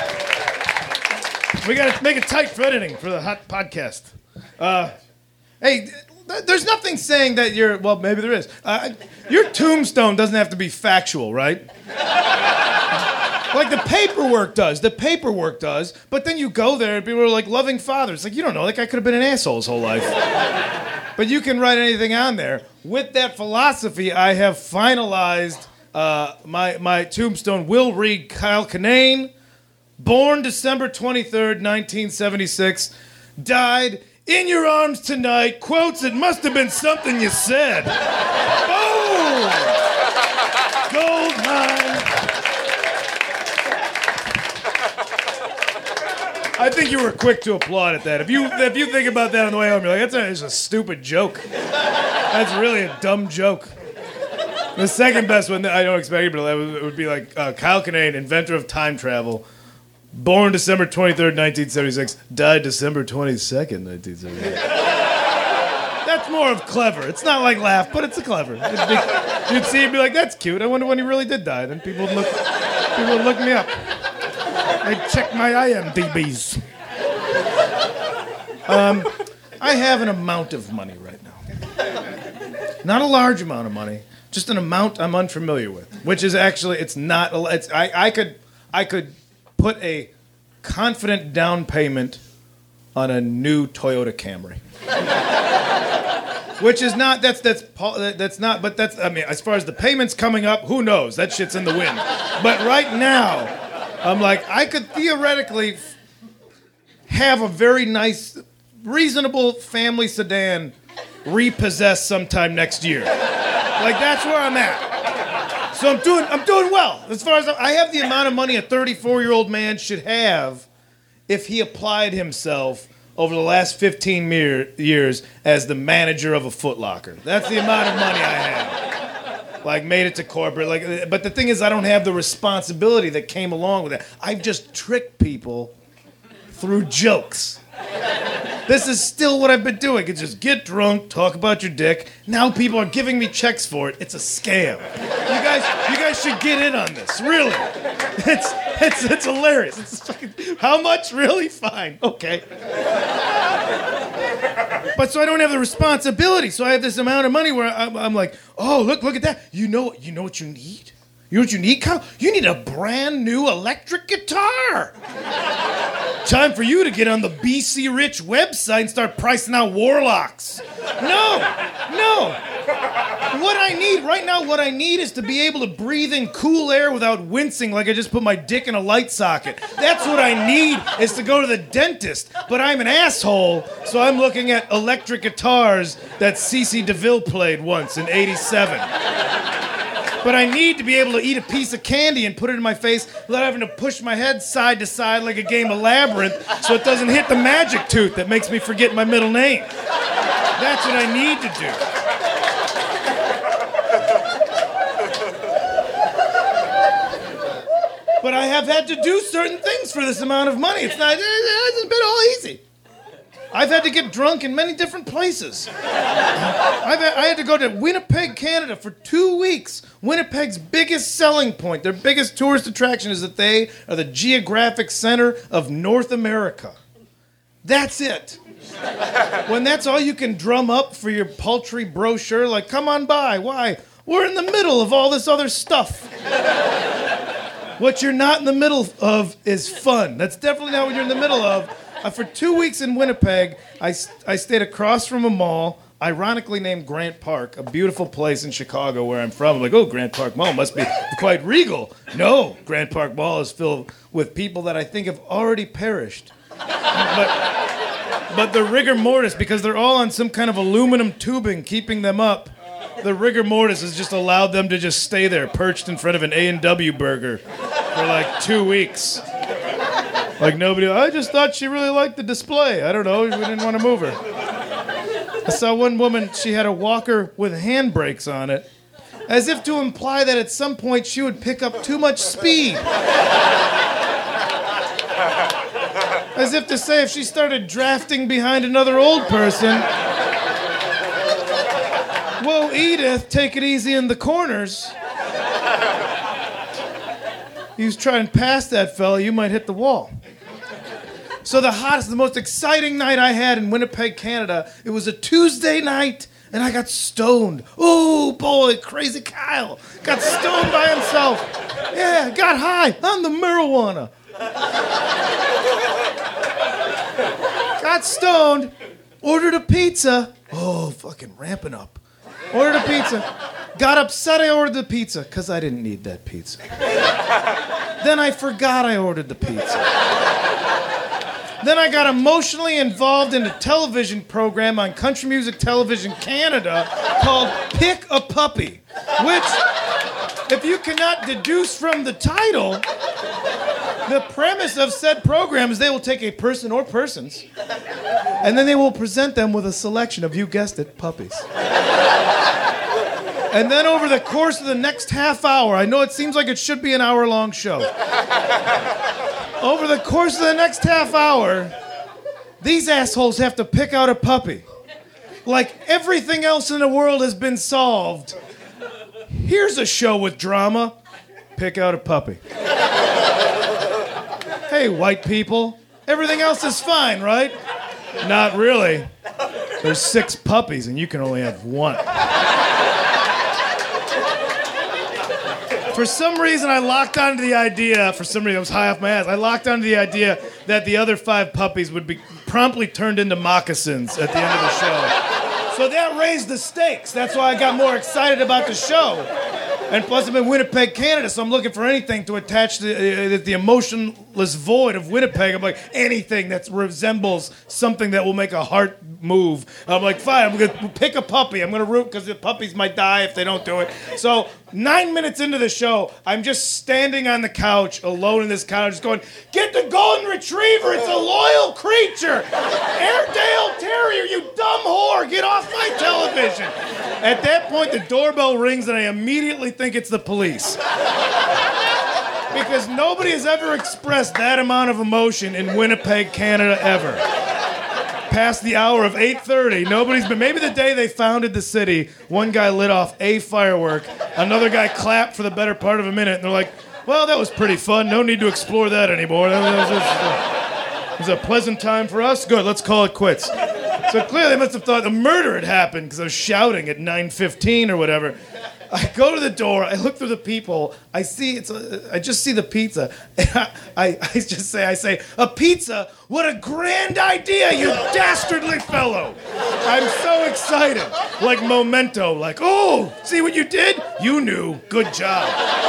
We got to make it tight for editing for the hot podcast. Hey, there's nothing saying that well, maybe there is. Your tombstone doesn't have to be factual, right? Like the paperwork does. But then you go there and people are like, loving father. It's like, you don't know. That guy could have been an asshole his whole life. But you can write anything on there. With that philosophy, I have finalized my tombstone will read Kyle Kinane, born December 23rd, 1976, died in your arms tonight, quotes, it must have been something you said. Boom! Goldmine. I think you were quick to applaud at that. If you think about that on the way home, you're like, that's a stupid joke. That's really a dumb joke. The second best one, I don't expect it, but it would be like Kyle Kinane, inventor of time travel, born December 23rd, 1976, died December 22nd, 1976. That's more of clever. It's not like laugh, but it's a clever. You'd see it, be like, that's cute. I wonder when he really did die. Then people would look me up. I'd check my IMDb's. I have an amount of money right now. Not a large amount of money, just an amount I'm unfamiliar with. Which is actually, it's not. I could put a confident down payment on a new Toyota Camry. Which is not. That's not. But that's. I mean, as far as the payments coming up, who knows? That shit's in the wind. But right now, I'm like, I could theoretically have a very nice, reasonable family sedan repossessed sometime next year. Like, that's where I'm at. So I'm doing well. As far as I have the amount of money a 34-year-old man should have if he applied himself over the last 15 years as the manager of a Foot Locker. That's the amount of money I have. Like, made it to corporate. But the thing is, I don't have the responsibility that came along with it. I've just tricked people through jokes. This is still what I've been doing. It's just get drunk, talk about your dick. Now people are giving me checks for it. It's a scam. You guys should get in on this. Really, it's hilarious. It's fucking, how much? Really? Fine. Okay. But so I don't have the responsibility. So I have this amount of money where I'm like, oh, look at that. You know what you need? You know what you need, Kyle? You need a brand new electric guitar. Time for you to get on the BC Rich website and start pricing out Warlocks. No. What I need is to be able to breathe in cool air without wincing like I just put my dick in a light socket. That's what I need, is to go to the dentist. But I'm an asshole, so I'm looking at electric guitars that CeCe DeVille played once in '87. But I need to be able to eat a piece of candy and put it in my face without having to push my head side to side like a game of Labyrinth so it doesn't hit the magic tooth that makes me forget my middle name. That's what I need to do. But I have had to do certain things for this amount of money. It hasn't been all easy. I've had to get drunk in many different places. I had to go to Winnipeg, Canada for 2 weeks. Winnipeg's biggest selling point, their biggest tourist attraction is that they are the geographic center of North America. That's it. When that's all you can drum up for your paltry brochure, like, come on by. Why? We're in the middle of all this other stuff. What you're not in the middle of is fun. That's definitely not what you're in the middle of. For 2 weeks in Winnipeg, I stayed across from a mall, ironically named Grant Park, a beautiful place in Chicago where I'm from. I'm like, oh, Grant Park Mall must be quite regal. No, Grant Park Mall is filled with people that I think have already perished. But the rigor mortis, because they're all on some kind of aluminum tubing keeping them up, the rigor mortis has just allowed them to just stay there, perched in front of an A&W burger for like 2 weeks. Like nobody, I just thought she really liked the display. I don't know, we didn't want to move her. I saw one woman, she had a walker with handbrakes on it, as if to imply that at some point she would pick up too much speed. As if to say if she started drafting behind another old person, whoa, Edith, take it easy in the corners. You was trying past that fella, you might hit the wall. So the hottest, the most exciting night I had in Winnipeg, Canada, it was a Tuesday night, and I got stoned. Oh, boy, Crazy Kyle got stoned by himself. Yeah, got high on the marijuana. Got stoned, ordered a pizza. Oh, fucking ramping up. Ordered a pizza. Got upset I ordered the pizza, because I didn't need that pizza. Then I forgot I ordered the pizza. Then I got emotionally involved in a television program on Country Music Television Canada called Pick a Puppy, which, if you cannot deduce from the title, the premise of said program is they will take a person or persons, and then they will present them with a selection of, you guessed it, puppies. And then over the course of the next half hour, I know it seems like it should be an hour-long show. Over the course of the next half hour, these assholes have to pick out a puppy. Like everything else in the world has been solved. Here's a show with drama. Pick out a puppy. Hey, white people. Everything else is fine, right? Not really. There's 6 puppies and you can only have 1. For some reason, I locked onto the idea, I was high off my ass, I locked onto the idea that the other 5 puppies would be promptly turned into moccasins at the end of the show. So that raised the stakes. That's why I got more excited about the show. And plus, I'm in Winnipeg, Canada, so I'm looking for anything to attach the emotionless void of Winnipeg. I'm like, anything that resembles something that will make a heart move. I'm like, fine, I'm going to pick a puppy. I'm going to root because the puppies might die if they don't do it. So 9 minutes into the show, I'm just standing on the couch, alone in this couch, just going, get the golden retriever. It's a loyal creature. Airedale Terrier, you dumb whore. Get off my television. At that point, the doorbell rings, and I immediately think it's the police. Because nobody has ever expressed that amount of emotion in Winnipeg, Canada, ever. Past the hour of 8:30, nobody's been... Maybe the day they founded the city, one guy lit off a firework, another guy clapped for the better part of a minute, and they're like, well, that was pretty fun. No need to explore that anymore. It was a pleasant time for us. Good, let's call it quits. So clearly they must have thought a murder had happened because I was shouting at 9:15 or whatever. I go to the door, I look through the people, I just see the pizza. And I say, a pizza? What a grand idea, you dastardly fellow. I'm so excited. Like Memento, like, oh, see what you did? You knew, good job.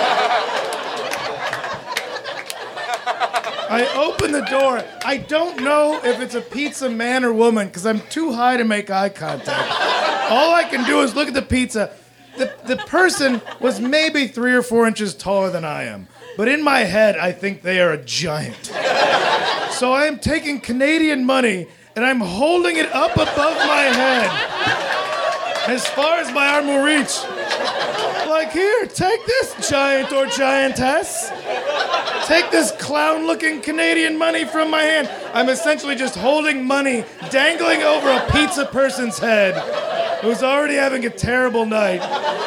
I open the door. I don't know if it's a pizza man or woman because I'm too high to make eye contact. All I can do is look at the pizza. The person was maybe 3 or 4 inches taller than I am. But in my head, I think they are a giant. So I am taking Canadian money and I'm holding it up above my head as far as my arm will reach. Like, like, here, take this, giant or giantess. Take this clown-looking Canadian money from my hand. I'm essentially just holding money dangling over a pizza person's head who's already having a terrible night.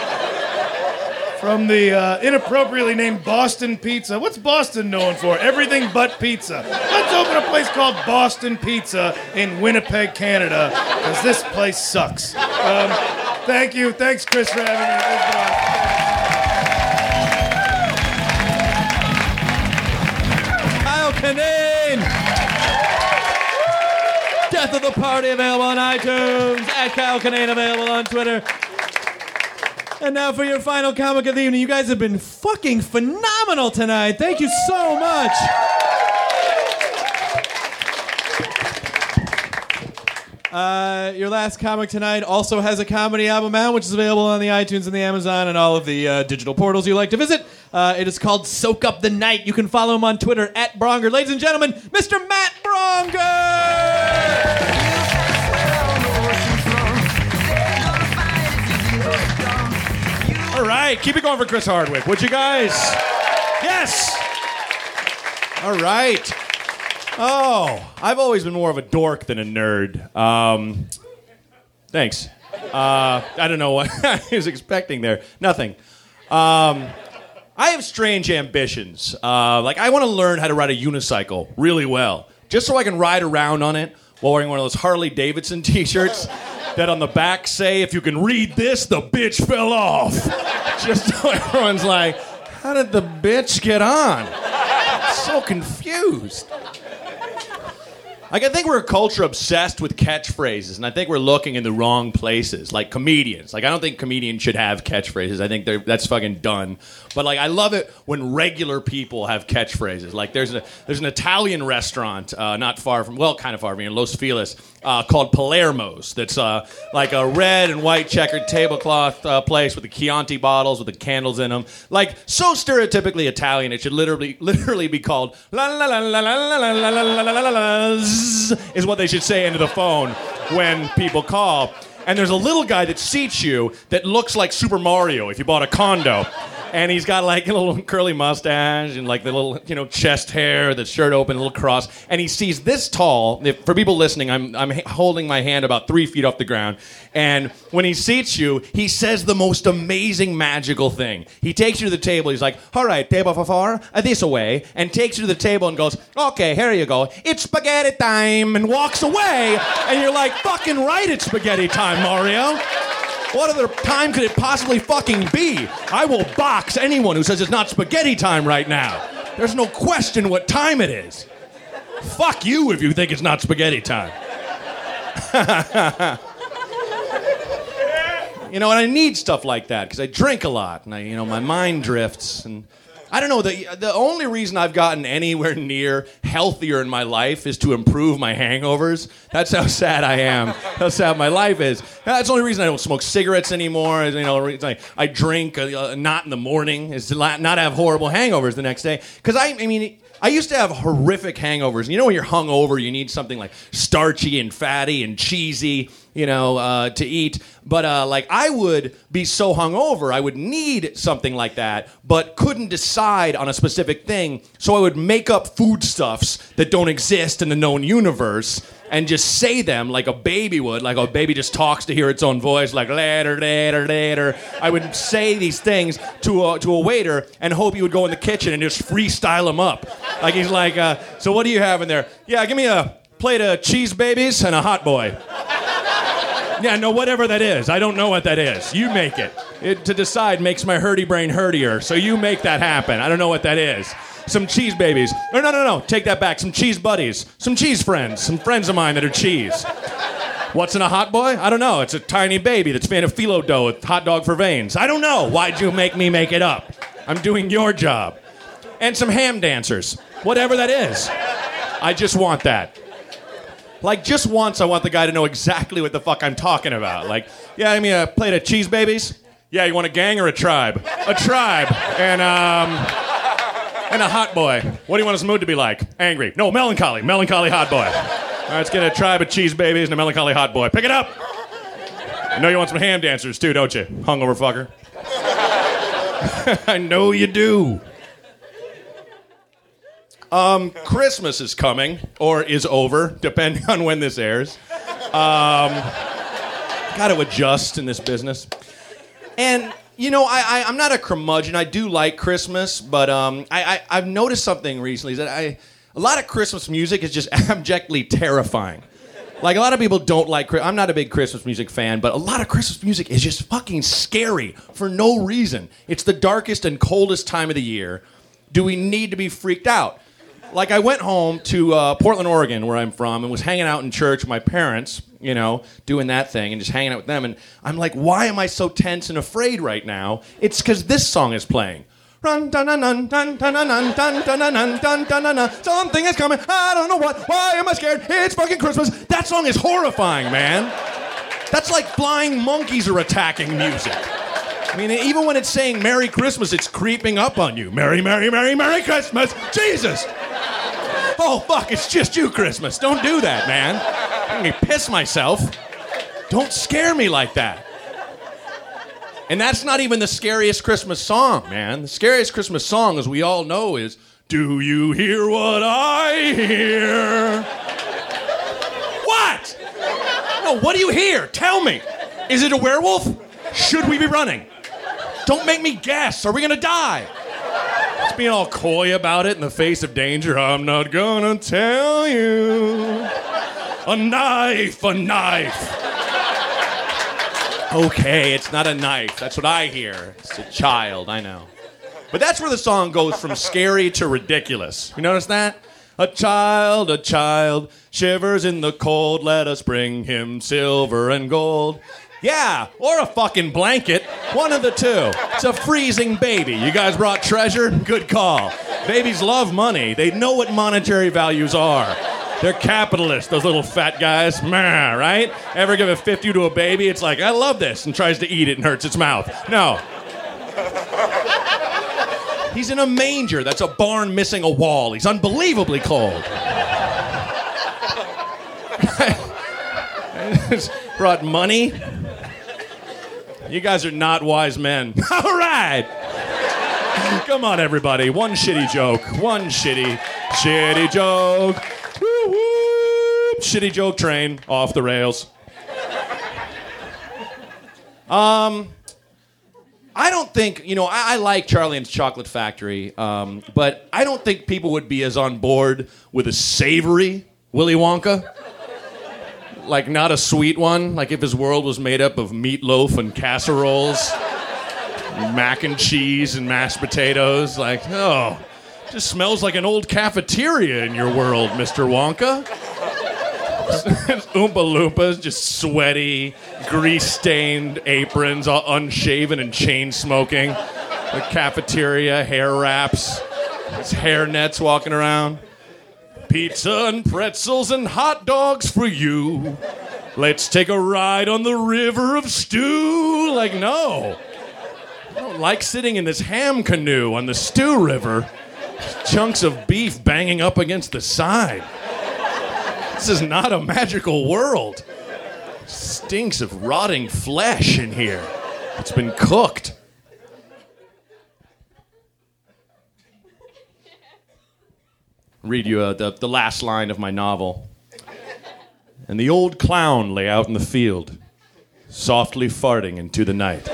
From the inappropriately named Boston Pizza. What's Boston known for? Everything but pizza. Let's open a place called Boston Pizza in Winnipeg, Canada, because this place sucks. Thank you. Thanks, Chris, for having me. Kyle Kinane! Death of the Party available on iTunes. At Kyle Kinane available on Twitter. And now for your final comic of the evening. You guys have been fucking phenomenal tonight. Thank you so much. Your last comic tonight also has a comedy album out, which is available on the iTunes and the Amazon and all of the digital portals you like to visit. It is called Soak Up the Night. You can follow him on Twitter at Bronger. Ladies and gentlemen, Mr. Matt Bronger! All right, keep it going for Chris Hardwick, would you guys? Yes! All right. Oh, I've always been more of a dork than a nerd. Thanks. I don't know what I was expecting there. Nothing. I have strange ambitions. Like, I want to learn how to ride a unicycle really well, just so I can ride around on it while wearing one of those Harley Davidson t-shirts that on the back say, if you can read this, the bitch fell off. Just so everyone's like, how did the bitch get on? I'm so confused. Like, I think we're a culture obsessed with catchphrases, and I think we're looking in the wrong places, like comedians. Like, I don't think comedians should have catchphrases. I think that's fucking done. But, like, I love it when regular people have catchphrases. Like, there's an Italian restaurant not far from, well, kind of far from here, in Los Feliz, called Palermo's. That's like a red and white checkered tablecloth place with the Chianti bottles with the candles in them. Like, so stereotypically Italian, it should literally be called la la la la la la la la la la la is what they should say into the phone when people call. And there's a little guy that seats you that looks like Super Mario if you bought a condo. And he's got like a little curly mustache and like the little, chest hair, the shirt open, a little cross. And he sees this tall. For people listening, I'm holding my hand about 3 feet off the ground. And when he seats you, he says the most amazing, magical thing. He takes you to the table. He's like, all right, table for four, this away. And takes you to the table and goes, okay, here you go. It's spaghetti time. And walks away. And you're like, fucking right, it's spaghetti time, Mario. What other time could it possibly fucking be? I will box anyone who says it's not spaghetti time right now. There's no question what time it is. Fuck you if you think it's not spaghetti time. And I need stuff like that because I drink a lot and my mind drifts and I don't know, the only reason I've gotten anywhere near healthier in my life is to improve my hangovers. That's how sad I am. How sad my life is. That's the only reason I don't smoke cigarettes anymore. I drink not in the morning, is to not have horrible hangovers the next day. Because I used to have horrific hangovers. When you're hungover, you need something like starchy and fatty and cheesy, to eat. But I would be so hungover, I would need something like that, but couldn't decide on a specific thing. So I would make up foodstuffs that don't exist in the known universe and just say them like a baby would, like a baby just talks to hear its own voice, like later, later, later. I would say these things to a waiter and hope he would go in the kitchen and just freestyle them up. Like he's like, so what do you have in there? Yeah, give me a plate of cheese babies and a hot boy. Yeah, no, whatever that is. I don't know what that is. You make it. To decide makes my hurdy brain hurtier, so you make that happen. I don't know what that is. Some cheese babies. No. Take that back. Some cheese buddies. Some cheese friends. Some friends of mine that are cheese. What's in a hot boy? I don't know. It's a tiny baby that's made of phyllo dough with hot dog for veins. I don't know. Why'd you make me make it up? I'm doing your job. And some ham dancers. Whatever that is. I just want that. Like, just once, I want the guy to know exactly what the fuck I'm talking about. Like, yeah, give me a plate of cheese babies. Yeah, you want a gang or a tribe? A tribe. And a hot boy. What do you want his mood to be like? Angry. No, melancholy. Melancholy hot boy. All right, let's get a tribe of cheese babies and a melancholy hot boy. Pick it up. I know you want some ham dancers, too, don't you? Hungover fucker. I know you do. Christmas is coming, or is over, depending on when this airs. Got to adjust in this business. And, you know, I'm not a curmudgeon. I do like Christmas, but I've noticed something recently, is that a lot of Christmas music is just abjectly terrifying. Like, a lot of people don't like... I'm not a big Christmas music fan, but a lot of Christmas music is just fucking scary for no reason. It's the darkest and coldest time of the year. Do we need to be freaked out? Like, I went home to Portland, Oregon, where I'm from, and was hanging out in church with my parents, you know, doing that thing and just hanging out with them. And I'm like, why am I so tense and afraid right now? It's because this song is playing. Run, dun, dun, dun, dun, dun, dun, dun, dun, dun, dun, dun, dun, dun, dun, dun. Something is coming. I don't know what. Why am I scared? It's fucking Christmas. That song is horrifying, man. That's like flying monkeys are attacking music. I mean, even when it's saying Merry Christmas, it's creeping up on you. Merry, Merry, Merry, Merry Christmas. Jesus. Oh, fuck, it's just you, Christmas. Don't do that, man. I'm going to piss myself. Don't scare me like that. And that's not even the scariest Christmas song, man. The scariest Christmas song, as we all know, is Do You Hear What I Hear? What? No, what do you hear? Tell me. Is it a werewolf? Should we be running? Don't make me guess. Are we going to die? Just being all coy about it in the face of danger. I'm not gonna tell you. A knife, a knife. Okay, it's not a knife. That's what I hear. It's a child, I know. But that's where the song goes from scary to ridiculous. You notice that? A child, shivers in the cold. Let us bring him silver and gold. Yeah, or a fucking blanket. One of the two. It's a freezing baby. You guys brought treasure? Good call. Babies love money. They know what monetary values are. They're capitalists, those little fat guys. Meh, right? Ever give a 50 to a baby? It's like, I love this, and tries to eat it and hurts its mouth. No. He's in a manger. That's a barn missing a wall. He's unbelievably cold. Brought money. You guys are not wise men. All right. Come on, everybody. One shitty joke. One shitty joke. Woo woo. Shitty joke train off the rails. I don't think, you know, I like Charlie and the Chocolate Factory, but I don't think people would be as on board with a savory Willy Wonka. Like, not a sweet one. Like, if his world was made up of meatloaf and casseroles, mac and cheese and mashed potatoes. Like, oh, just smells like an old cafeteria in your world, Mr. Wonka. Oompa Loompas, just sweaty, grease-stained aprons, all unshaven and chain-smoking. The cafeteria, hair wraps, his hair nets walking around. Pizza and pretzels and hot dogs for you. Let's take a ride on the river of stew. Like, no. I don't like sitting in this ham canoe on the stew river. Chunks of beef banging up against the side. This is not a magical world. Stinks of rotting flesh in here. It's been cooked. Read you the last line of my novel. And the old clown lay out in the field, softly farting into the night.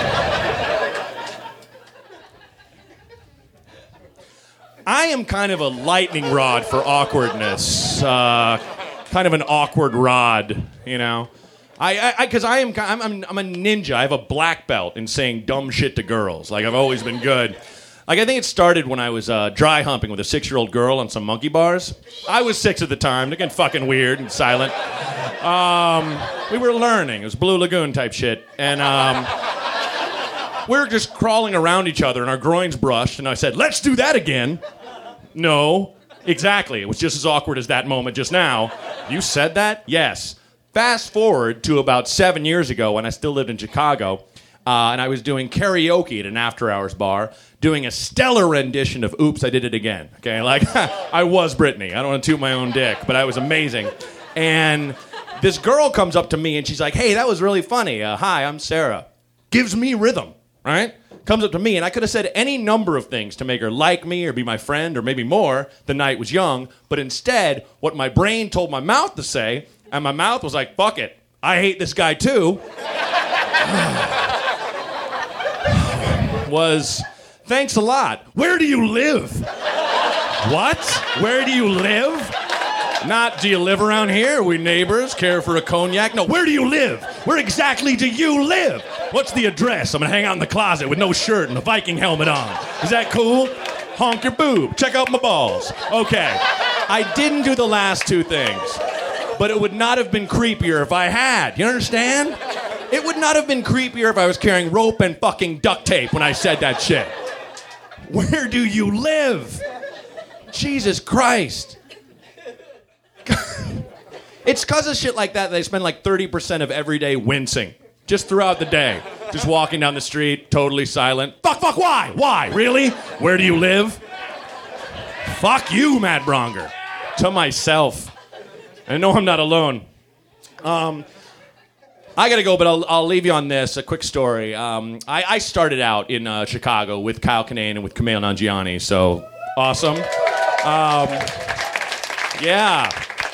I am kind of a lightning rod for awkwardness. Kind of an awkward rod, you know. I'm a ninja. I have a black belt in saying dumb shit to girls. Like, I've always been good. Like, I think it started when I was dry humping with a 6-year-old girl on some monkey bars. I was 6 at the time. They're getting fucking weird and silent. We were learning. It was Blue Lagoon type shit. And we were just crawling around each other and our groins brushed. And I said, let's do that again. No. Exactly. It was just as awkward as that moment just now. You said that? Yes. Fast forward to about 7 years ago when I still lived in Chicago. And I was doing karaoke at an after-hours bar, doing a stellar rendition of Oops, I Did It Again. Okay, like, I was Britney. I don't want to toot my own dick, but I was amazing. And this girl comes up to me, and she's like, hey, that was really funny. Hi, I'm Sarah. Gives me rhythm, right? comes up to me, and I could have said any number of things to make her like me or be my friend or maybe more. The night was young. But instead, what my brain told my mouth to say, and my mouth was like, fuck it, I hate this guy too, was, thanks a lot. Where do you live? What? Where do you live? Not, do you live around here? Are we neighbors? Care for a cognac? No, where do you live? Where exactly do you live? What's the address? I'm gonna hang out in the closet with no shirt and a Viking helmet on. Is that cool? Honk your boob. Check out my balls. Okay. I didn't do the last two things, but it would not have been creepier if I had. You understand? It would not have been creepier if I was carrying rope and fucking duct tape when I said that shit. Where do you live? Jesus Christ. It's because of shit like that they spend like 30% of every day wincing. Just throughout the day. Just walking down the street, totally silent. Fuck, why? Why? Really? Where do you live? Fuck you, Matt Bronger. To myself. I know I'm not alone. I gotta go, but I'll leave you on this. A quick story. I started out in Chicago with Kyle Kinane and with Kumail Nanjiani, so awesome. Yeah.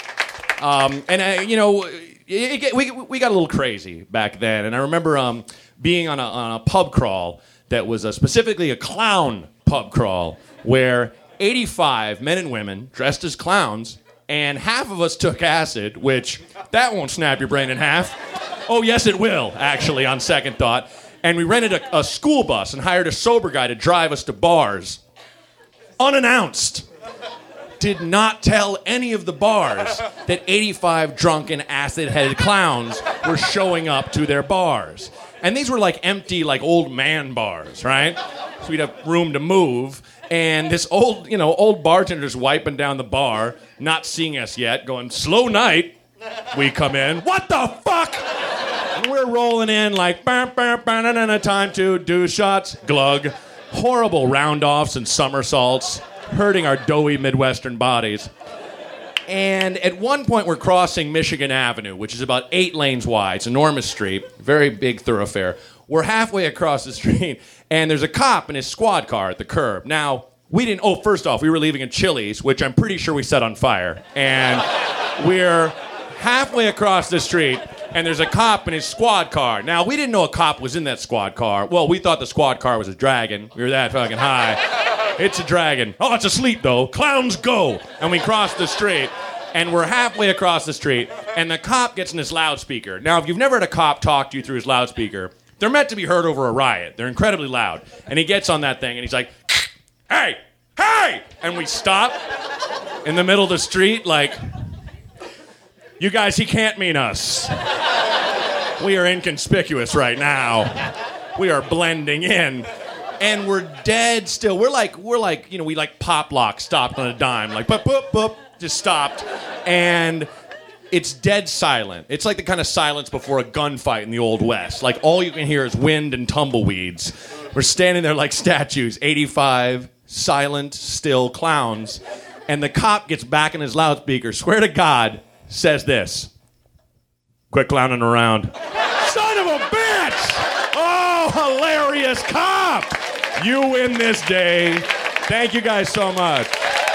We got a little crazy back then, and I remember being on a pub crawl that was specifically a clown pub crawl where 85 men and women dressed as clowns, and half of us took acid, which that won't snap your brain in half. Oh, yes, it will, actually, on second thought. And we rented a school bus and hired a sober guy to drive us to bars. Unannounced. Did not tell any of the bars that 85 drunken, acid-headed clowns were showing up to their bars. And these were like empty, like old man bars, right? So we'd have room to move. And this old bartender's wiping down the bar, not seeing us yet, going, slow night. We come in, what the fuck? And we're rolling in like, time to do shots, glug. Horrible round-offs and somersaults, hurting our doughy Midwestern bodies. And at one point, we're crossing Michigan Avenue, which is about 8 lanes wide. It's an enormous street, very big thoroughfare. We're halfway across the street, and there's a cop in his squad car at the curb. Now, first off, we were leaving a Chili's, which I'm pretty sure we set on fire. And we're halfway across the street, and there's a cop in his squad car. Now, we didn't know a cop was in that squad car. Well, we thought the squad car was a dragon. We were that fucking high. It's a dragon. Oh, it's asleep, though. Clowns go. And we cross the street, and we're halfway across the street, and the cop gets in his loudspeaker. Now, if you've never had a cop talk to you through his loudspeaker, they're meant to be heard over a riot. They're incredibly loud. And he gets on that thing, and he's like, hey! And we stop in the middle of the street like, you guys, he can't mean us. We are inconspicuous right now. We are blending in. And we're dead still. We're like, we like pop lock stopped on a dime. Like, boop, boop, boop, just stopped. And it's dead silent. It's like the kind of silence before a gunfight in the Old West. Like, all you can hear is wind and tumbleweeds. We're standing there like statues, 85 silent, still clowns. And the cop gets back in his loudspeaker, swear to God, says this. Quit clowning around. Son of a bitch! Oh, hilarious cop! You win this day. Thank you guys so much.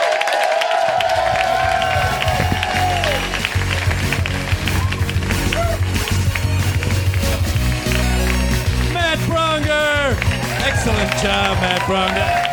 Matt Bronger! Excellent job, Matt Bronger.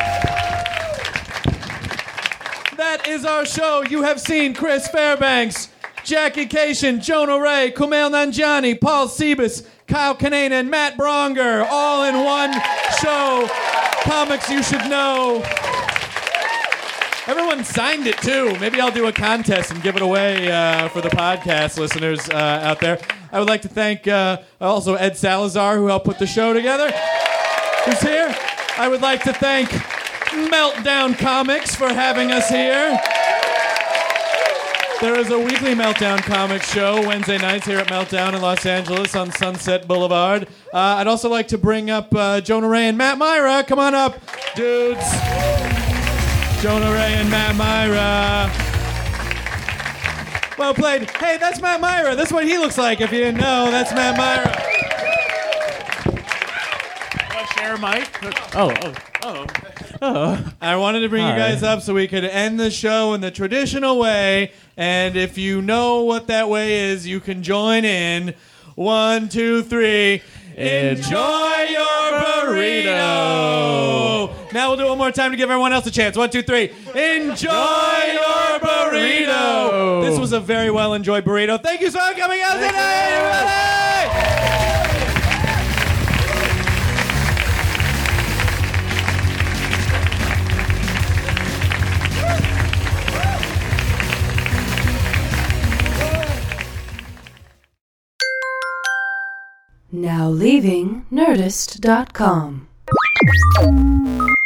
That is our show. You have seen Chris Fairbanks, Jackie Cation, Jonah Ray, Kumail Nanjiani, Paul Siebes, Kyle Kinane, and Matt Bronger, all in one show. Comics You Should Know. Everyone signed it, too. Maybe I'll do a contest and give it away for the podcast listeners out there. I would like to thank also Ed Salazar, who helped put the show together, who's here. I would like to thank Meltdown Comics for having us here. There is a weekly Meltdown Comics show Wednesday nights here at Meltdown in Los Angeles on Sunset Boulevard. I'd also like to bring up Jonah Ray and Matt Myra. Come on up, dudes. Jonah Ray and Matt Myra. Well played. Hey, that's Matt Myra. That's what he looks like. If you didn't know, that's Matt Myra. Air mic. Oh. I wanted to bring you Hi. guys up so we could end the show in the traditional way. And if you know what that way is, you can join in. 1, 2, 3. Enjoy your burrito. Now we'll do it one more time to give everyone else a chance. 1, 2, 3. Enjoy your burrito. This was a very well enjoyed burrito. Thank you so much for coming out today, everybody. Now leaving Nerdist.com.